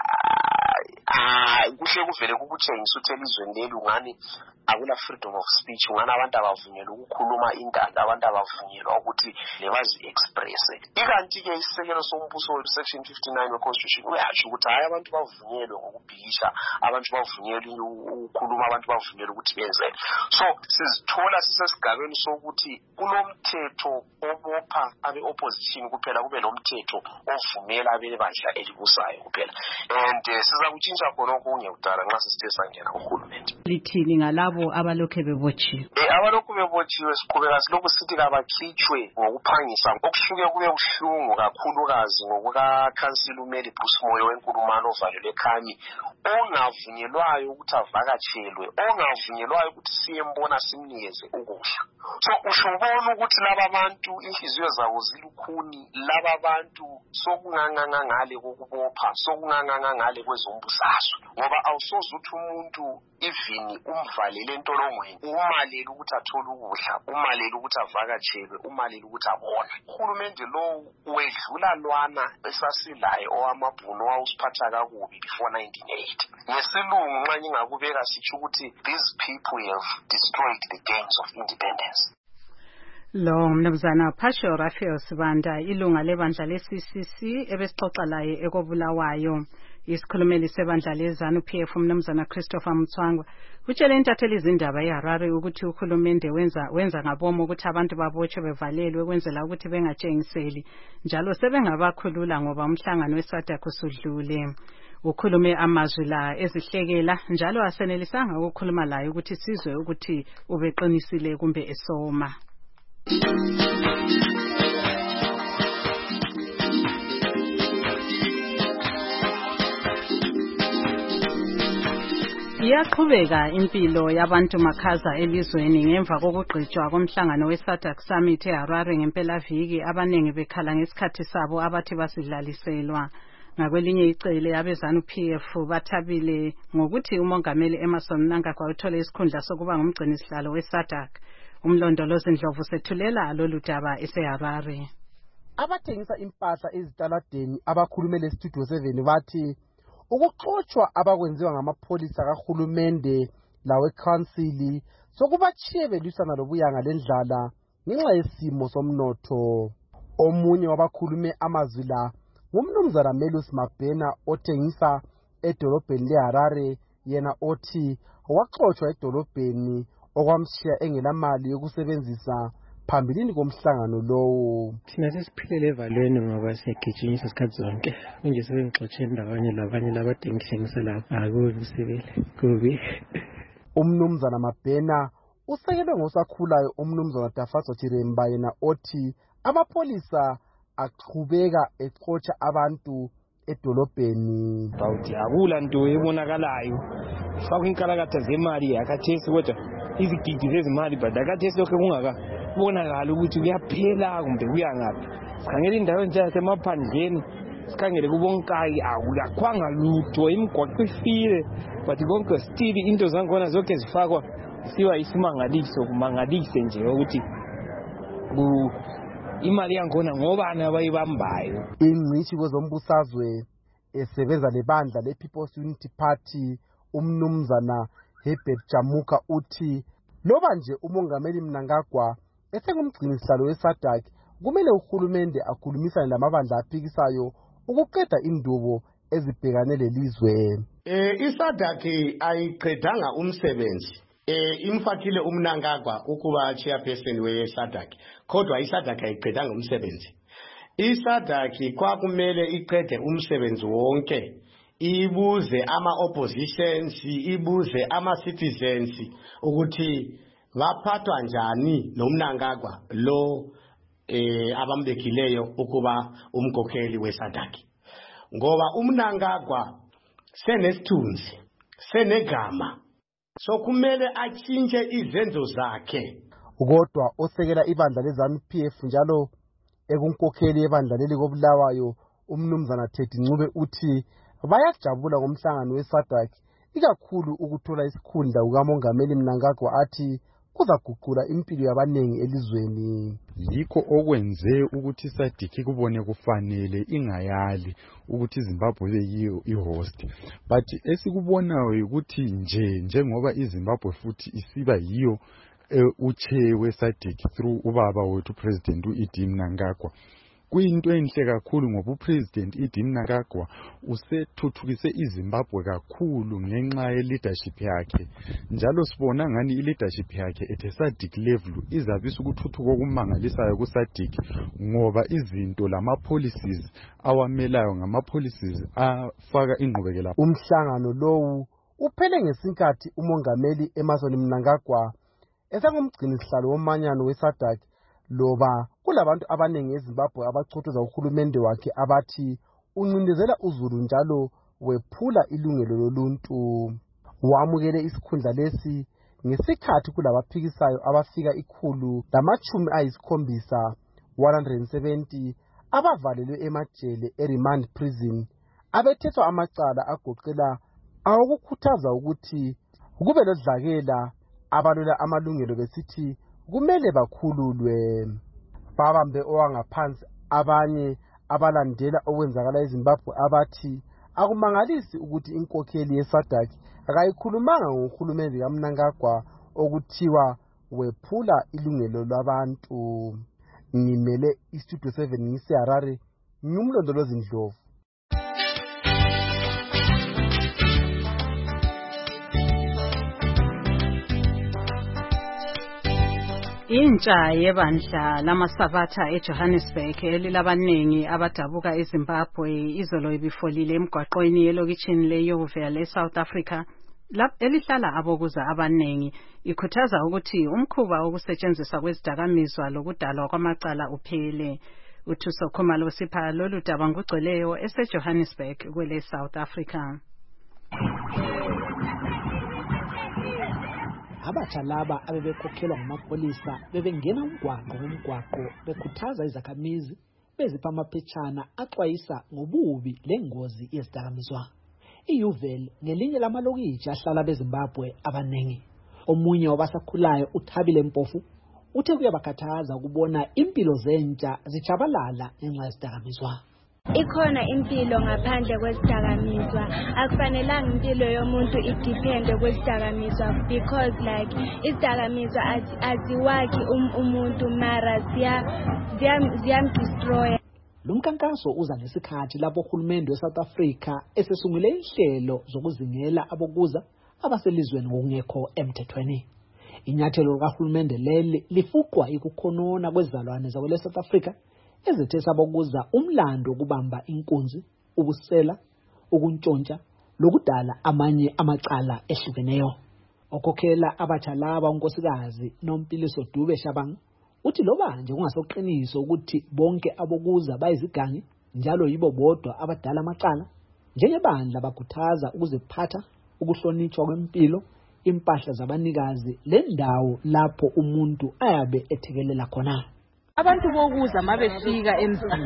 ah kuhle kuvele kukutshengisa ukuthi elizweni leli ungani akula freedom of speech, ungani abantu abavunyelwa ukukhuluma indaba, abantu abavunyelwa ukuthi lebazi express. Ikanti ke isisekelo sombuso section fifty-nine we-constitution uyatsho ukuthi hayi abantu bavunyelwe ngokubhikisha, abantu bavunyelwe ukukhuluma, abantu bavunyelwe ukuthi benze. So sizithola sisesigabeni sokuthi kulomthetho obopha abe-opposition kuphela, kube lomthetho ovumela abebandla elibusayo kuphela. And uh, siza kutshintsha khona okunye kudala nxa sisithe sangena kuhulumende. Lithini ngalabo abalokhu bebotshiwe? Eh abalokhu bebotshiwe siqhubeka silokhu sithi kabakhitshwe ngokuphangisa, okusuke kube ubuhlungu kakhulukazi ngokuka Council uMeli Busimoyo wenkulumano ovalelwe ekhami, ongavunyelwayo ukuthi avakatshelwe, ongavunyelwayo ukuthi siyembona simnikeze ukudla. So ushobona ukuthi laba bantu inhliziyo zabo zilukhuni, laba bantu sokunganganga ngale kokubopha, sokunganganga ngale kwezombusazwe, ngoba awusoze uthi umuntu even umvalele entolongweni umalele ukuthi athole ukudla, umalele ukuthi avakatshelwe, umalele ukuthi abone. Uhulumende lo wedlula lwana esasilayo owamabhuno wawusiphatha kakubi before nineteen eighty. Ngesilungu nxa ngingakubeka sitsho ukuthi these people have destroyed the gains of independence. Lo mnumzana Phasho Raphael Sibanda, ilunga lebandla le-C C C ebesixoxa laye ekobulawayo. Isikhulumeli sebandla lezanu P F umnumzana Christopher Mtswangwa utshele intatheli izindaba eHarare ukuthi uhulumende wenza wenza ngabomo ukuthi abantu babotshwe bevalelwe kwenzela ukuthi bengatshengiseli, njalo sebengabakhulula ngoba umhlangano weSADC usudlule. Ukhulume amazwi la ezihlekela, njalo asenelisanga ukukhuluma laye ukuthi sizwe ukuthi ubeqinisile kumbe esoma. Iyaqhubeka impilo yabantu makhaza elizweni ngemva kokugqitshwa komhlangano weSADC Summit eHarare ngempelaviki, abanengi bekhala ngesikhathi sabo abathi basidlaliselwa. Ngakwelinye icele abezanu P F bathabile ngokuthi umongameli Emmerson Mnangagwa uthole isikhundla sokuba ngumgcini sihlalo weSADC. Umlondolozi Ndlovu sethulela lolu daba eseHarare. Abathengisa impahla ezitaladeni abakhulumele Studio seven bathi ukuxoxwa abakwenziwa ngamapholisa kahulumende lawe council sokubachiye belwisana lobuyanga lendlala ngenxa yesimo somnotho. Omunye wabakhulume amazwi la ngumnumzana Melus Mabhena othengisa edolobheni leHarare, yena othi waxoxwa edolobheni okwamshiya engelamali yokusebenzisa phambilini komhlangano lowo. Thina sesiphilele evalweni ngoba siyagijinyiswa isikhathi zonke, kunje sebengixotshe ndawanye labanye labathengisa lapha. Akubi sibele kubi. Umnumzana Mabhena usekelwe ngosakhulayo umnumzana Dafaso Chiremba, yena othi amapolisa aqhubeka exotsha abantu edolobheni. Bawuthi akula nto ebonakalayo, fakwe inkalakatha zemali akathesi kodwa izigidi zezimali badakathesi lokho kungaka bonakala ukuthi kuyaphela kumbe kuyangaphi. Sikhangela indawo nje yasemaphandleni, sikhangele kubonkayi akuyakhwanga lutho, imigwaqo ifile, but konke still into zakhona zonke zifakwa siwa isimangaliso, kumangalise nje ukuthi ku imali yakhona ngobani abayibambayo. Ingcithi kwezombusazwe esebenza lebandla le-People's Unity Party umnumzana Herbert Jamuka uthi loba nje umongameli Mnangagwa esengumgcini sihlalo weSADC kumele uhulumende akhulumisane lamabandla aphikisayo ukuqeda indubo ezibhekane lelizwe. Eh iSADC ayiqedanga umsebenzi. Eh imfakile uMnangagwa ukuba chairperson weSADC, kodwa iSADC ayiqedanga umsebenzi. iSADC kwakumele iqede umsebenzi wonke, ibuze ama oppositions, ibuze ama citizens ukuthi baphathwa njani noMnangagwa lo eh abambekileyo ukuba umkhokheli weSADC. Ngoba uMnangagwa senesithunzi, senegama, so kumele achinje izenzo zakhe. Kodwa osekela ibandla lezanu P F njalo ekunkokheli yebandla leli koBulawayo umnumzana Teddy Ncube uthi bayajabula ngomhlangano weSADC ikakhulu ukuthola isikhundla kukamongameli Mnangagwa athi kuzaguqula impilo yabanengi elizweni. Yikho okwenze ukuthi iSADC kubone kufanele ingayali ukuthi iZimbabwe ibe yiyo ihost, but esikubonayo ukuthi nje njengoba iZimbabwe futhi isiba yiyo uchair weSADC through ubaba wethu President uEdie Mnangagwa, kuyinto enhle kakhulu ngoba uPresident Edie Mnangagwa usethuthukise iZimbabwe kakhulu ngenxa ye leadership yakhe, njalo sibona ngani i-leadership yakhe at SADC level izabisa ukuthuthuka okumangalisayo kuSADC ngoba izinto lama policies awamelayo ngama policies afaka ingqubekela. Umhlangano lowu uphele ngesinkathi umongameli Emmerson Mnangagwa esengumgcini sihlalo womanyano weSADC loba kulabantu abanengi eZimbabwe abachothoza uhulumende wakhe abathi uncindezela uZulu njalo wephula ilungelo loluntu. Wamukele isikhundla lesi ngesikhathi kulabaphikisayo abafika ikhulu lamachumi ayisikhombisa one hundred seventy abavalelwe emajele eRemand Prison abethethwa amacala agoqela awokukhuthaza ukuthi kube lodlakela abalwela amalungelo besithi kumele bakhululwe. Babambe owangaphansi abanye abalandela okwenzakala eZimbabwe abathi akumangalisi ukuthi inkokheli yeSADC akayikhulumanga ngohulumende kaMnangagwa okuthiwa wephula ilungelo labantu. Ngimele iStudio seven ngiseHarare, ngumlondolozi Ndlovu. Intsha yebandla lamasabatha eJohannesburg elilabanengi abadabuka eZimbabwe izolo ibifolile emgwaqweni elokitshini leYovale eSouth Africa elihlala abokuza abanengi ikhuthaza ukuthi umkhuba wokusetshenziswa kwezidakamizwa lokudalwa kwamacala uphele. uThuso Khumalo sipha lolu daba ngugcweleyo eseJohannesburg kwele South Africa. Abatsha laba abebekhokhelwa ngamapolisa bebengena umgwaqo ngomgwaqo bekhuthaza izakhamizi bezipha amaphetshana axwayisa ngobubi lengozi yezidakamizwa. iYovale ngelinye lamalokitshi ahlala beZimbabwe abanengi. Omunye wabasakhulayo uThabile Mpofu uthe kuyabakhathaza ukubona impilo zentsha zijabalala ngenxa yezidakamizwa. Ikhona impilo ngaphandle kwezidakamizwa, akufanelanga impilo yomuntu idepende kwezidakamizwa because like izidakamizwa aziwakhi umuntu mara ziyamdestroya. Lo mkhankaso uza ngesikhathi lapho uhulumende weSouth Africa esesungule inhlelo zokuzingela abokuza abaselizweni ngokungekho emthethweni. Inyathelo likahulumende leli lifuqwa ikukhonona kwezalwane zakwele South Africa ezithe sabokuza umlando ukubamba inkunzi, ubusela, ukuntshontsha lokudala amanye amacala ehlukeneyo. Okhokhela abatsha laba unkosikazi Nomphiliso Dube Shabang uthi loba nje kungasoqiniso ukuthi bonke abokuza bayizigangi njalo yibo bodwa abadala amacala, njengebandla bakhuthaza ukuziphatha, ukuhlonitshwa kwempilo, impahla zabanikazi lendawo lapho umuntu ayabe ethekelela khona. Abantu bokuza mabefika emzini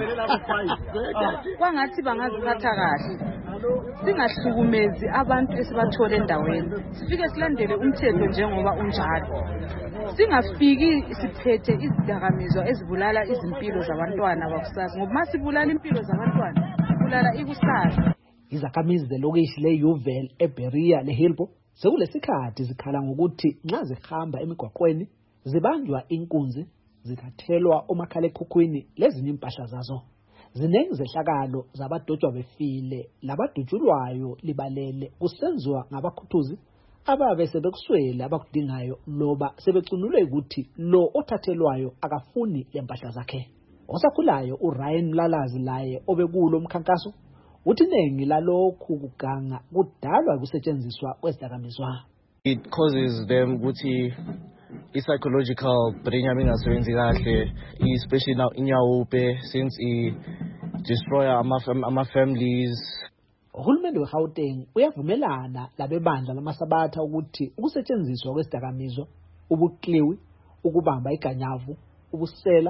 kwangathi bangaziphatha kahle, singahlukumezi abantu esibathole endaweni, sifike silandele umthetho njengoba unjalo, singafiki siphethe izidakamizwa ezibulala izimpilo zabantwana bakusasa, ngoba masibulala impilo zabantwana sibulala ikusasa. Izakhamizi zelokishi leYovale eBeria leHilbo sekulesikhathi zikhala ngokuthi nxa zihamba emigwaqweni zibanjwa inkunzi, zithathelwa omakhalekhukhwini lezinye impahla zazo. Ziningi zehlakalo zabadojwa befile labadutshulwayo libalele kusenziwa ngabakhuthuzi ababe sebekuswele abakudingayo loba sebecunulwe ukuthi lo othathelwayo akafuni lempahla zakhe. Osakhulayo uRyan Mlalazi laye obekulo umkhankaso uthi nengi lalokhu kuganga kudalwa kusetshenziswa kwezidakamizwa. It causes them ukuthi i-psychological brain yami ingasebenzi kahle, especially now inyawope since i destroy ama-families. Uhulumende weGauteng uyavumelana labebandla lamasabatha ukuthi ukusetshenziswa kwezidakamizwa, ubukliwi, ukubamba iganyavu, ubusela,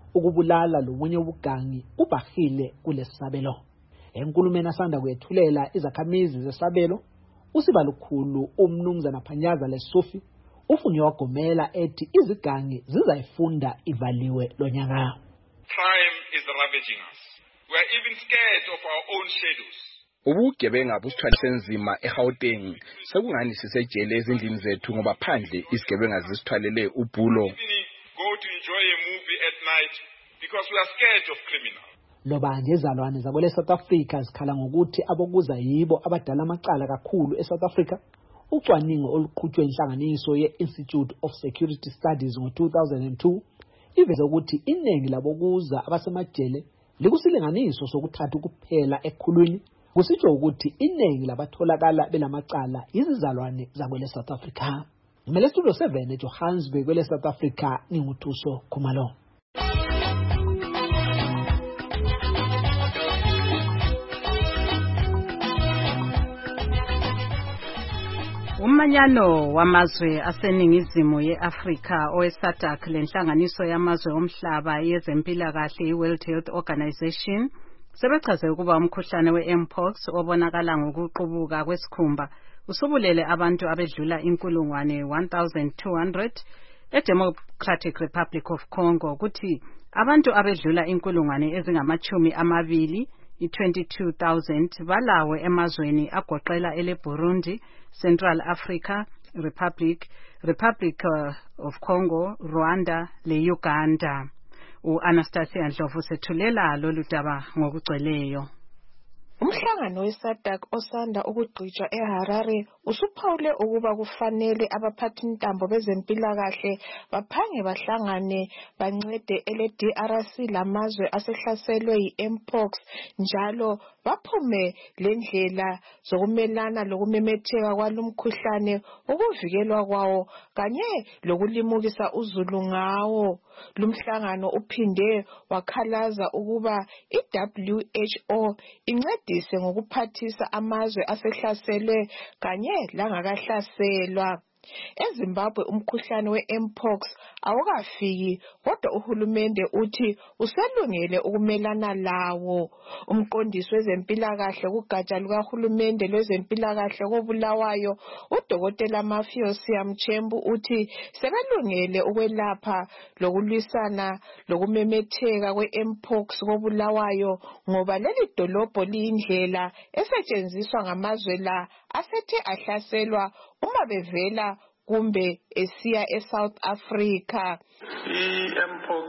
ukubulala lomunye ubugangi kubahile kulesabelo. Enkulumeni asanda kwethulela izakhamizi zesabelo, usibalukhulu umnumzana Phanyaza Lesufi ufune wagomela ethi izigangi zizayifunda ivaliwe lonyaka. Crime is ravaging us. We are even scared of our own shadows. Ubugebenga busithwalise nzima eGauteng sekungani sisejele ezindlini zethu ngoba phandle isigebenga zisithwalele ubhulo. Go to enjoy a movie at night because we are scared of criminals. Loba ngezalwane zakwele South Africa zikhala ngokuthi abokuza yibo abadala amacala kakhulu eSouth Africa. Ucwaningo oluqhutshwe inhlanganiso ye-Institute of Security Studies ngo two thousand two iveze ukuthi iningi labokuza abasemajele likusilinganiso sokuthatha kuphela ekhulwini, kusitsho ukuthi iningi labatholakala belamacala izizalwane zakwele South Africa. Ngimele studio seven eJohannesburg kwele South Africa, nginguthuso Khumalo. Umanyano wamazwe aseningizimu ye-Afrika owe-SADC lenhlanganiso yamazwe omhlaba yezempilakahle i-World Health Organization sebechaze ukuba umkhuhlane we-mpox obonakala ngokuqubuka kwesikhumba usubulele abantu abedlula inkulungwane one thousand two hundred eDemocratic Republic of Congo, ukuthi abantu abedlula inkulungwane ezingamachumi amabili i-twenty-two thousand balawe emazweni agoqela ele Burundi, Central Africa Republic, Republic of Congo, Rwanda le Uganda. U-Anastasia Ndlovu sethulela lolu daba ngokugcweleyo. Umhlangano we-SADC osanda ukugqitshwa eHarare usuphawule ukuba kufanele abaphathintambo bezempilakahle baphange bahlangane bancede ele D R C lamazwe asehlaselwe yi-mpox njalo baphume lendlela zokumelana lokumemetheka kwalumkhuhlane, ukuvikelwa kwawo kanye lokulimukisa uzulu ngawo. Lumhlangano uphinde wakhalaza ukuba i-W H O incedise ngokuphathisa amazwe asehlaselwe kanye langakahlaselwa. EZimbabwe umkhuhlane we-mpox awukafiki, kodwa uhulumende uthi uselungele ukumelana lawo. Umqondisi wezempilakahle kugatsha lukahulumende lwezempilakahle koBulawayo, uDokotela Mafiosi Mchembu uthi sebelungele ukwelapha lokulwisana lokumemetheka kwe-mpox koBulawayo ngoba leli dolobho liyindlela esetshenziswa ngamazwe la asethe ahlaselwa uma bevela kumbe esiya eSouth Africa. I-mpox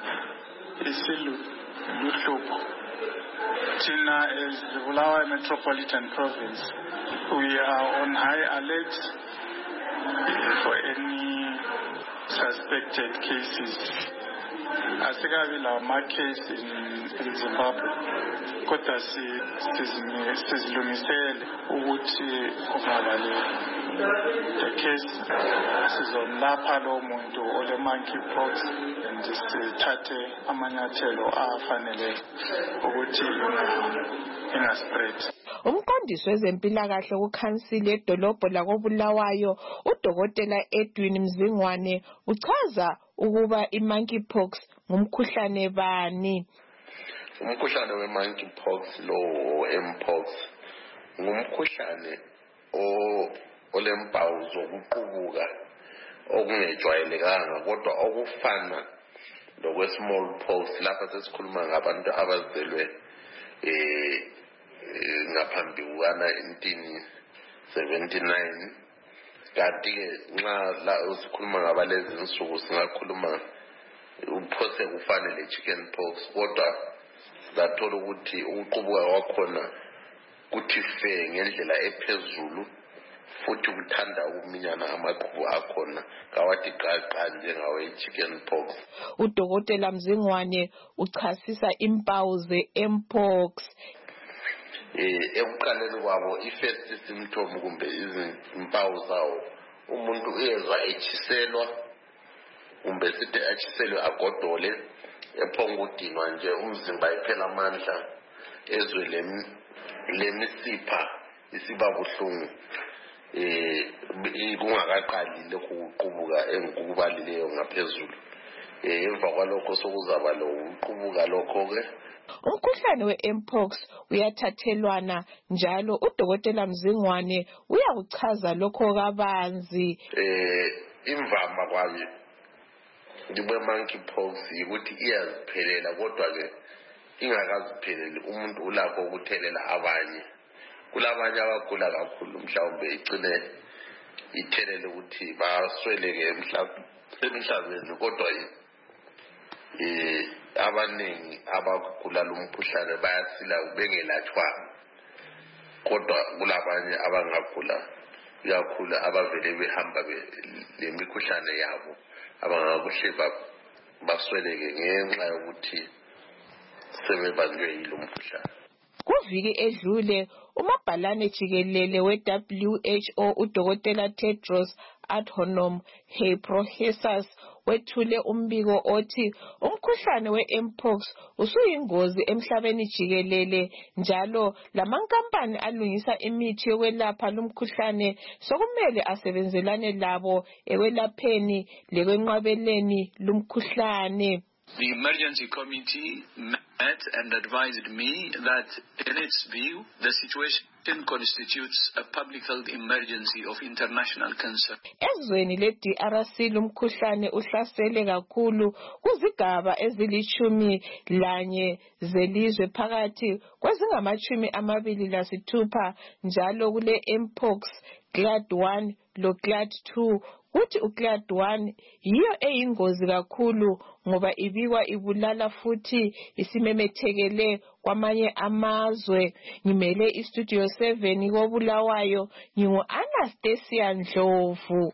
isiluhlupho. Thina as the Bulawayo Metropolitan Province, we are on high alert for any suspected cases. Asikabi la ma-case in, in Zimbabwe, kodwa sizilungisele ukuthi kungabaleki. The case sizomlapha lo muntu ole monkeypox and sithathe amanyathelo afanele ukuthi ingaspread. Umqondisi wezempilakahle kukhansili yedolobho lakoBulawayo, uDokotela Edwin Mzingwane uchaza ukuba i-monkeypox ngumkhuhlane bani. Umkhuhlane we-monkeypox lo mpox ngumkhuhlane o olempawu zokuqubuka okungejwayelekanga kodwa okufana lokwe-smallpox lapha sesikhuluma ngabantu abazelwe eh ngaphambi kuka nineteen seventy-nine. Kanti-ke nxa la usikhuluma ngabalezi insuku singakhuluma uphose kufane le-chickenpox, kodwa sathola ukuthi ukuqubuka kwakhona kuthi fe ngendlela ephezulu futhi kuthanda ukuminyana amaqhubu akhona kawathi qaqa njengawe i-chickenpox. UDokotela Mzingwane uchasisa impawu ze-mpox. Eh ekuqaleni kwabo i-first symptom kumbe izimpawu zawo, umuntu uyezwa echiselwa kumbe sithi achiselwe agodole, ephonga udinwa nje umzimba iphela amandla, ezwe lemisipha isiba buhlungu eh kungakaqali lokhu kuqubuka engikubalileyo ngaphezulu. emva kwalokho sokuzaba lo uqubuka lokho ke. Umkhuhlane we-mpox uyathathelwana njalo uDokotela Mzingwane uyakuchaza lokho kabanzi. Eh imvama kwayo ndibe monkeypox ukuthi iyaziphelela kodwa ke ingakazipheleli umuntu ulakho ukuthelela abanye. Kulabanye abagula kakhulu mhlawumbe igcine ithelele ukuthi basweleke emhlabeni kodwa eh abaningi abagula lumkhuhlane bayasila bengelatshwanga kodwa kulabanye abangagula yakhula abavele behamba lemikhuhlane yabo abangakuhle basweleke ngenxa yokuthi sebebanjwe yilomkhuhlane. Kuviki edlule umabhalane jikelele we-W H O uDokotela Tedros Adhanom Ghebreyesus wethule umbiko othi umkhuhlane we-mpox usuyingozi emhlabeni jikelele njalo lamankampani alungisa imithi yokwelapha lumkhuhlane sokumele asebenzelane labo ekwelapheni lekwenqabeleni lumkhuhlane. The emergency committee met and advised me that in its view, the situation constitutes a public health emergency of international concern. Ezweni le-D R C lumkhuhlane uhlasele kakhulu kuzigaba ezilishumi lanye zelizwe phakathi kwezingamachumi amabili lasithupha njalo kule mpox clade one lo clade two. Uthi uclad one yiyo eyingozi kakhulu ngoba ibikwa ibulala futhi isimemethekele kwamanye amazwe. Ngimele istudio seven koBulawayo ngingu Anastasia Ndlovu.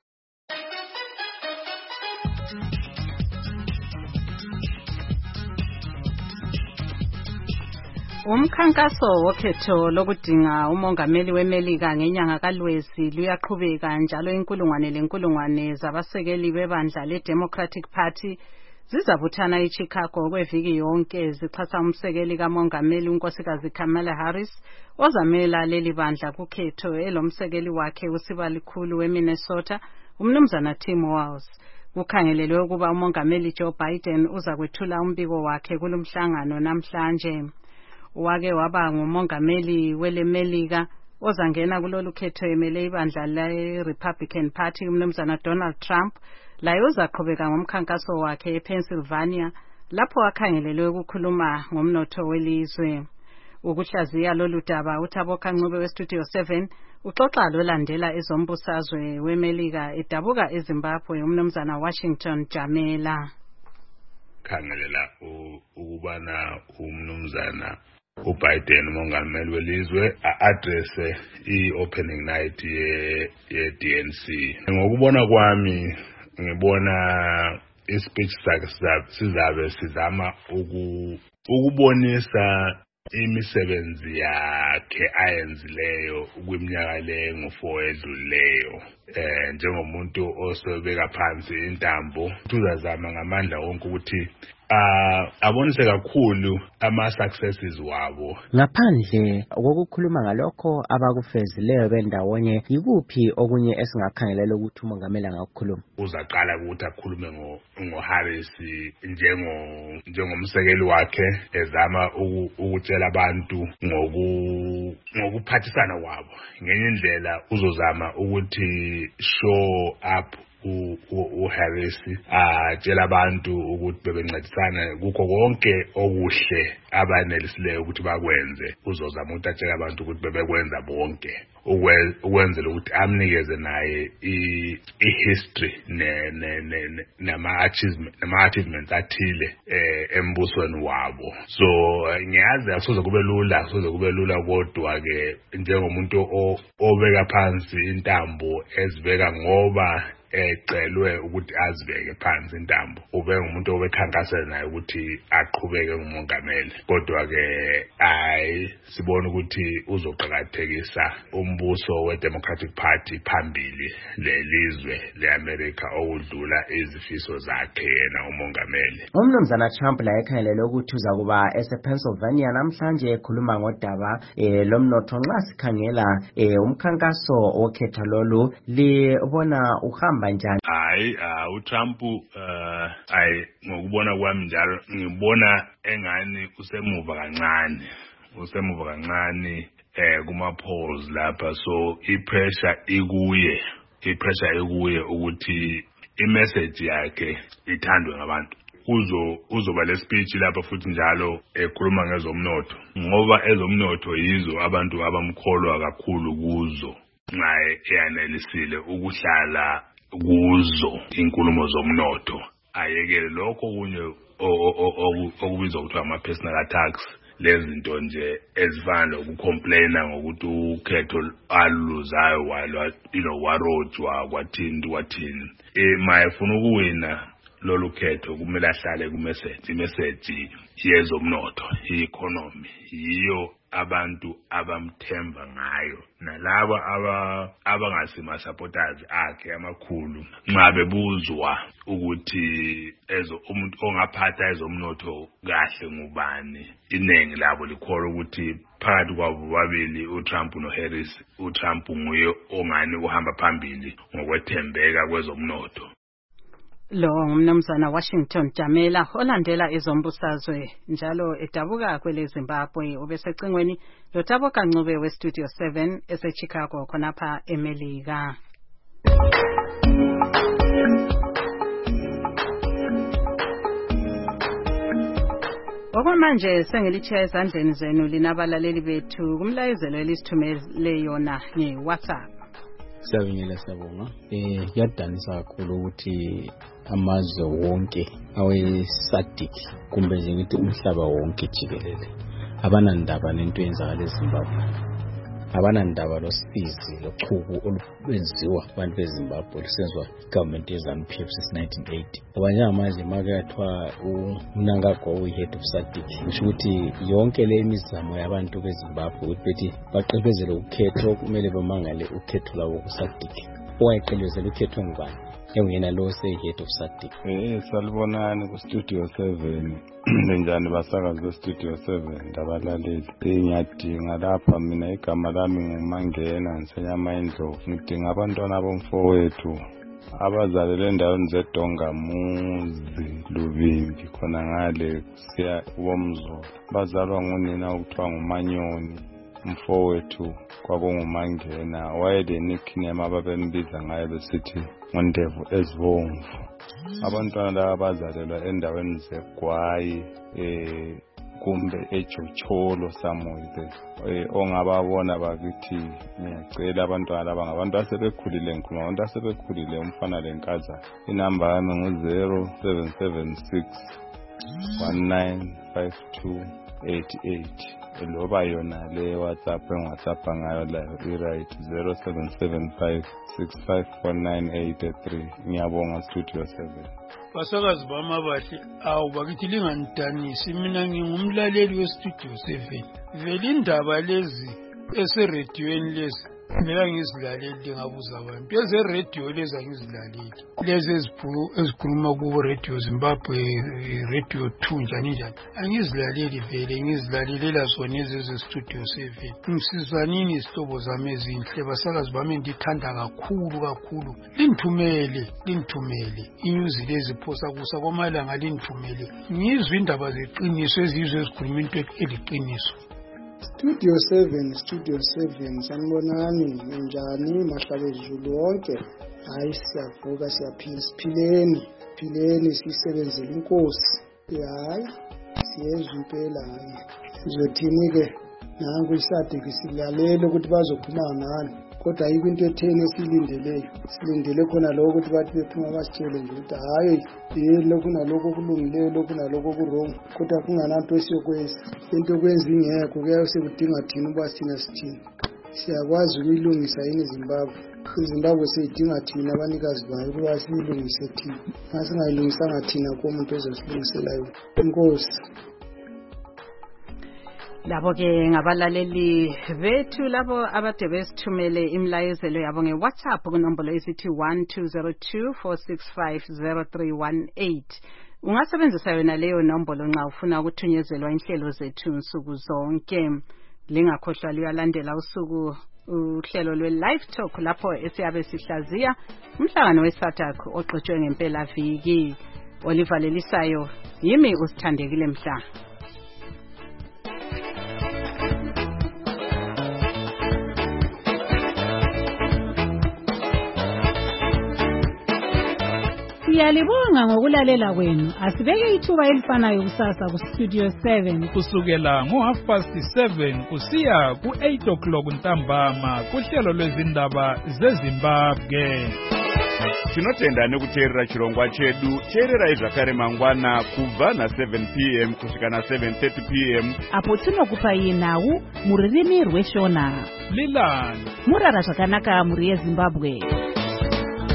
Umkhankaso wokhetho lokudinga umongameli weMelika ngenyanga kaLwezi luyaqhubeka njalo inkulungwane lenkulungwane zabasekeli bebandla leDemocratic Party zizabuthana eChicago kweviki yonke zixhasa umsekeli kamongameli unkosikazi Kamala Harris ozamela leli bandla kukhetho elomsekeli wakhe usibalikhulu weMinnesota umnumzana Tim Walz. Kukhangelelwe ukuba umongameli Joe Biden uza kwethula umbiko wakhe kulomhlangano namhlanje. Wake waba ngumongameli weleMelika ozangena kulolu khetho emele ibandla le-Republican Party umnumzana Donald Trump laye uzaqhubeka ngomkhankaso wakhe ePennsylvania lapho akhangelelwe ukukhuluma ngomnotho welizwe. Ukuhlaziya lolu daba uThabo Kancube weStudio seven uxoxa lolandela ezombusazwe weMelika edabuka eZimbabwe umnumzana Washington Jamela. Khangelela ukubana umnumzana uBiden umongameli welizwe a-address i-opening night ye-D N C. Ngokubona kwami ngibona ispeech sakhe sizabe sizama ukubonisa imisebenzi yakhe ayenzileyo kwiminyaka le ngo-four edlulileyo eh njengomuntu osobeka phansi intambo tuzazama ngamandla wonke ukuthi ah abonise kakhulu ama successes wabo. Ngaphandle kokukhuluma ngalokho abakufezileyo bendawonye yikuphi okunye esingakhangelela ukuthi umongameli angakukhuluma? Uzaqala ukuthi akhulume ngo ngoHarris njengo njengomsekeli wakhe ezama ukutshela abantu ngoku ngokuphathisana kwabo ngenye indlela uzozama ukuthi show up uHarris atshela abantu ukuthi bebencedisana kukho konke okuhle abanelisileyo ukuthi bakwenze. Uzozama ukuthi atshela abantu ukuthi bebekwenza bonke ukwenzela ukuthi amnikeze naye i-history nama-achievements athile embusweni wabo. So ngiyazi akusoze kube lula akusoze kube lula kodwa-ke njengomuntu obeka phansi intambo ezibeka ngoba ecelwe ukuthi azibeke phansi intambo ube ngumuntu obekhankasela naye ukuthi aqhubeke ngumongameli kodwa ke hayi sibona ukuthi uzoqhakathekisa umbuso weDemocratic Party phambili lelizwe leAmerica okudlula izifiso zakhe yena umongameli. Umnumzana Trump la ekhangelele ukuthi uza kuba esePennsylvania namhlanje ekhuluma ngodaba eh lomnotho nxa sikhangela eh umkhankaso okhetho lolu libona uhamba kuhamba njani? Hayi uh, uTrump uh, ayi ngokubona kwami njalo ngibona engani usemuva kancane usemuva kancane eh kuma polls lapha, so ipressure ikuye ipressure ikuye ukuthi imessage yakhe ithandwe ngabantu. Uzo uzoba le speech lapha futhi njalo ekhuluma ngezomnotho, ngoba ezomnotho yizo abantu abamkholwa kakhulu kuzo naye eyanelisile ukuhlala kuzo inkulumo zomnotho. Ayekele lokho kunye okubizwa ukuthi ama personal attacks, lezinto nje ezifana nokucomplaina ngokuthi ukhetho aluzayo walwa you know warojwa kwathini kwathini. Eh mayefuna ukuwina lolu khetho kumele ahlale ku message imessage yezomnotho, i-economy yiyo abantu abamthemba ngayo, nalabo aba abangasima supporters akhe amakhulu nxa bebuzwa ukuthi ezo umuntu ongaphatha ezomnotho kahle ngubani, inengi labo likholwa ukuthi phakathi kwabo babili uTrump noHarris, uTrump nguye ongani uhamba phambili ngokwethembeka kwezomnotho. Lo ngumnumzana Washington Jamela olandela ezombusazwe njalo edabuka kwele Zimbabwe, ubesecingweni loThabo Kancube we Studio seven ese Chicago khonapha eMelika. Okwamanje sengilitshiya ezandleni zenu linabalaleli bethu kumlayezelo elisithumele yona nge-WhatsApp. Siyabingelela siyabonga. Eh yadanisa kakhulu ukuthi amazwe wonke awe-SADC kumbe nje ngithi umhlaba wonke jikelele abana ndaba nento yenzakala eZimbabwe, abana ndaba losizi lochuku olwenziwa abantu beZimbabwe lusenzwa government yeZANU-P F since nineteen eighty. Abanye manje makathiwa uMnangagwa uyi-head of SADC, kusho ukuthi yonke le imizamo yabantu beZimbabwe ukuthi bethi baqhubezele ukhetho kumele bamangale ukhetho labo ku-SADC. Owayeqelezela ukhetho ngubani? Engena lo se-head of SADC. Eh salibonani ku Studio seven lenjani basakazi be Studio seven ndabalaleli. Ngiyadinga lapha mina igama lami nguMangena Nsenyama Indlovu. Ngidinga abantwana bomfowethu abazalelwe endaweni zeDongamuzi Lubimbi khona ngale siya uBomzolo. Bazalwa ngunina okuthiwa nguManyoni, umfowethu kwakungumangena, wayele nickname ababembiza ngayo besithi Ngondevu Ezibomvu. Abantwana laba bazalelwa endaweni zeGwayi eh kumbe eJocholo somewhere eh ongababona bakithi ngiyacela abantwana laba ngabantu asebekhulile ngikhuluma abantu asebekhulile umfana lenkaza. Inamba yami ngu zero seven seven six one nine five two eight eight. Loba yona le WhatsApp engu-WhatsApp ngayo la i-right zero seven seven five six five four nine eight three. Ngiyabonga Studio seven. Basakazi bami abahle, awu bakithi linganidanisi, mina ngingumlaleli we-Studio seven. Vele indaba lezi eserediyweni lezi mina ngizilaleli ngabuza abantu. Ezeradio lezi angizilaleli. Lezi ezikhuluma kubo Radio Zimbabwe, Radio two njani njani. Angizilaleli vele, ngizilalelela zona eze Studio seven. Ngisizanini isihlobo zami ezinhle, basakazi bami ndithanda kakhulu kakhulu. Lingithumele, lingithumele. Inyuzi lezi phosa kusa kwamalanga lingithumele. Ngizwe indaba zeqiniso ezizwe ezikhuluma into eliqiniso. Studio seven, Studio seven, sanibonani njani mahlabezulu wonke. Hayi siyavuka siyaphila siphileni, phileni sisebenzele inkosi. Hayi siyezwe impela hayi. Sizothini ke nangu iSADC silalele ukuthi bazophuma ngani. Kodwa ayikho into etheni esilindeleyo. Silindele khona lokho ukuthi bathi bephuma basitshele nje ukuthi hayi eh lokhu nalokho kulungileyo lokhu nalokho kurong. Kodwa kungananto esiyokwenza. Into okwenza ingekho kuyayo sekudinga thina uba sina sithini. Siyakwazi ukuyilungisa yini Zimbabwe. iZimbabwe seyidinga thina abanikazi bayo ukuba siyilungise thina. Masingayilungisanga thina komuntu ozosilungisela yona. Inkosi. Labo ke ngabalaleli bethu labo abade besithumele imlayezelo yabo ngeWhatsApp kunombolo esithi one two zero two four six five zero three one eight. Ungasebenzisa yona leyo nombolo nxa ufuna ukuthunyezelwa inhlelo zethu nsuku zonke. Lingakhohlwa liyalandela usuku uhlelo lwe-Live Talk lapho esiyabe sihlaziya umhlangano we-SADC oqhutshwe ngempela viki. Oliver Lelisayo yimi usithandekile Mhla. Siyalibonga ngokulalela kwenu. Asibeke ithuba elifanayo kusasa ku Studio seven kusukela ngo half past seven kusiya ku eight o'clock ntambama kuhlelo lwezindaba zeZimbabwe. Tinotenda nekuteerera chirongwa chedu. Teerera zvakare mangwana kubva na seven p m kusvika na seven thirty p m apo tinokupa nawu muririmi rweshona. Lilani murara zvakanaka muri yeZimbabwe.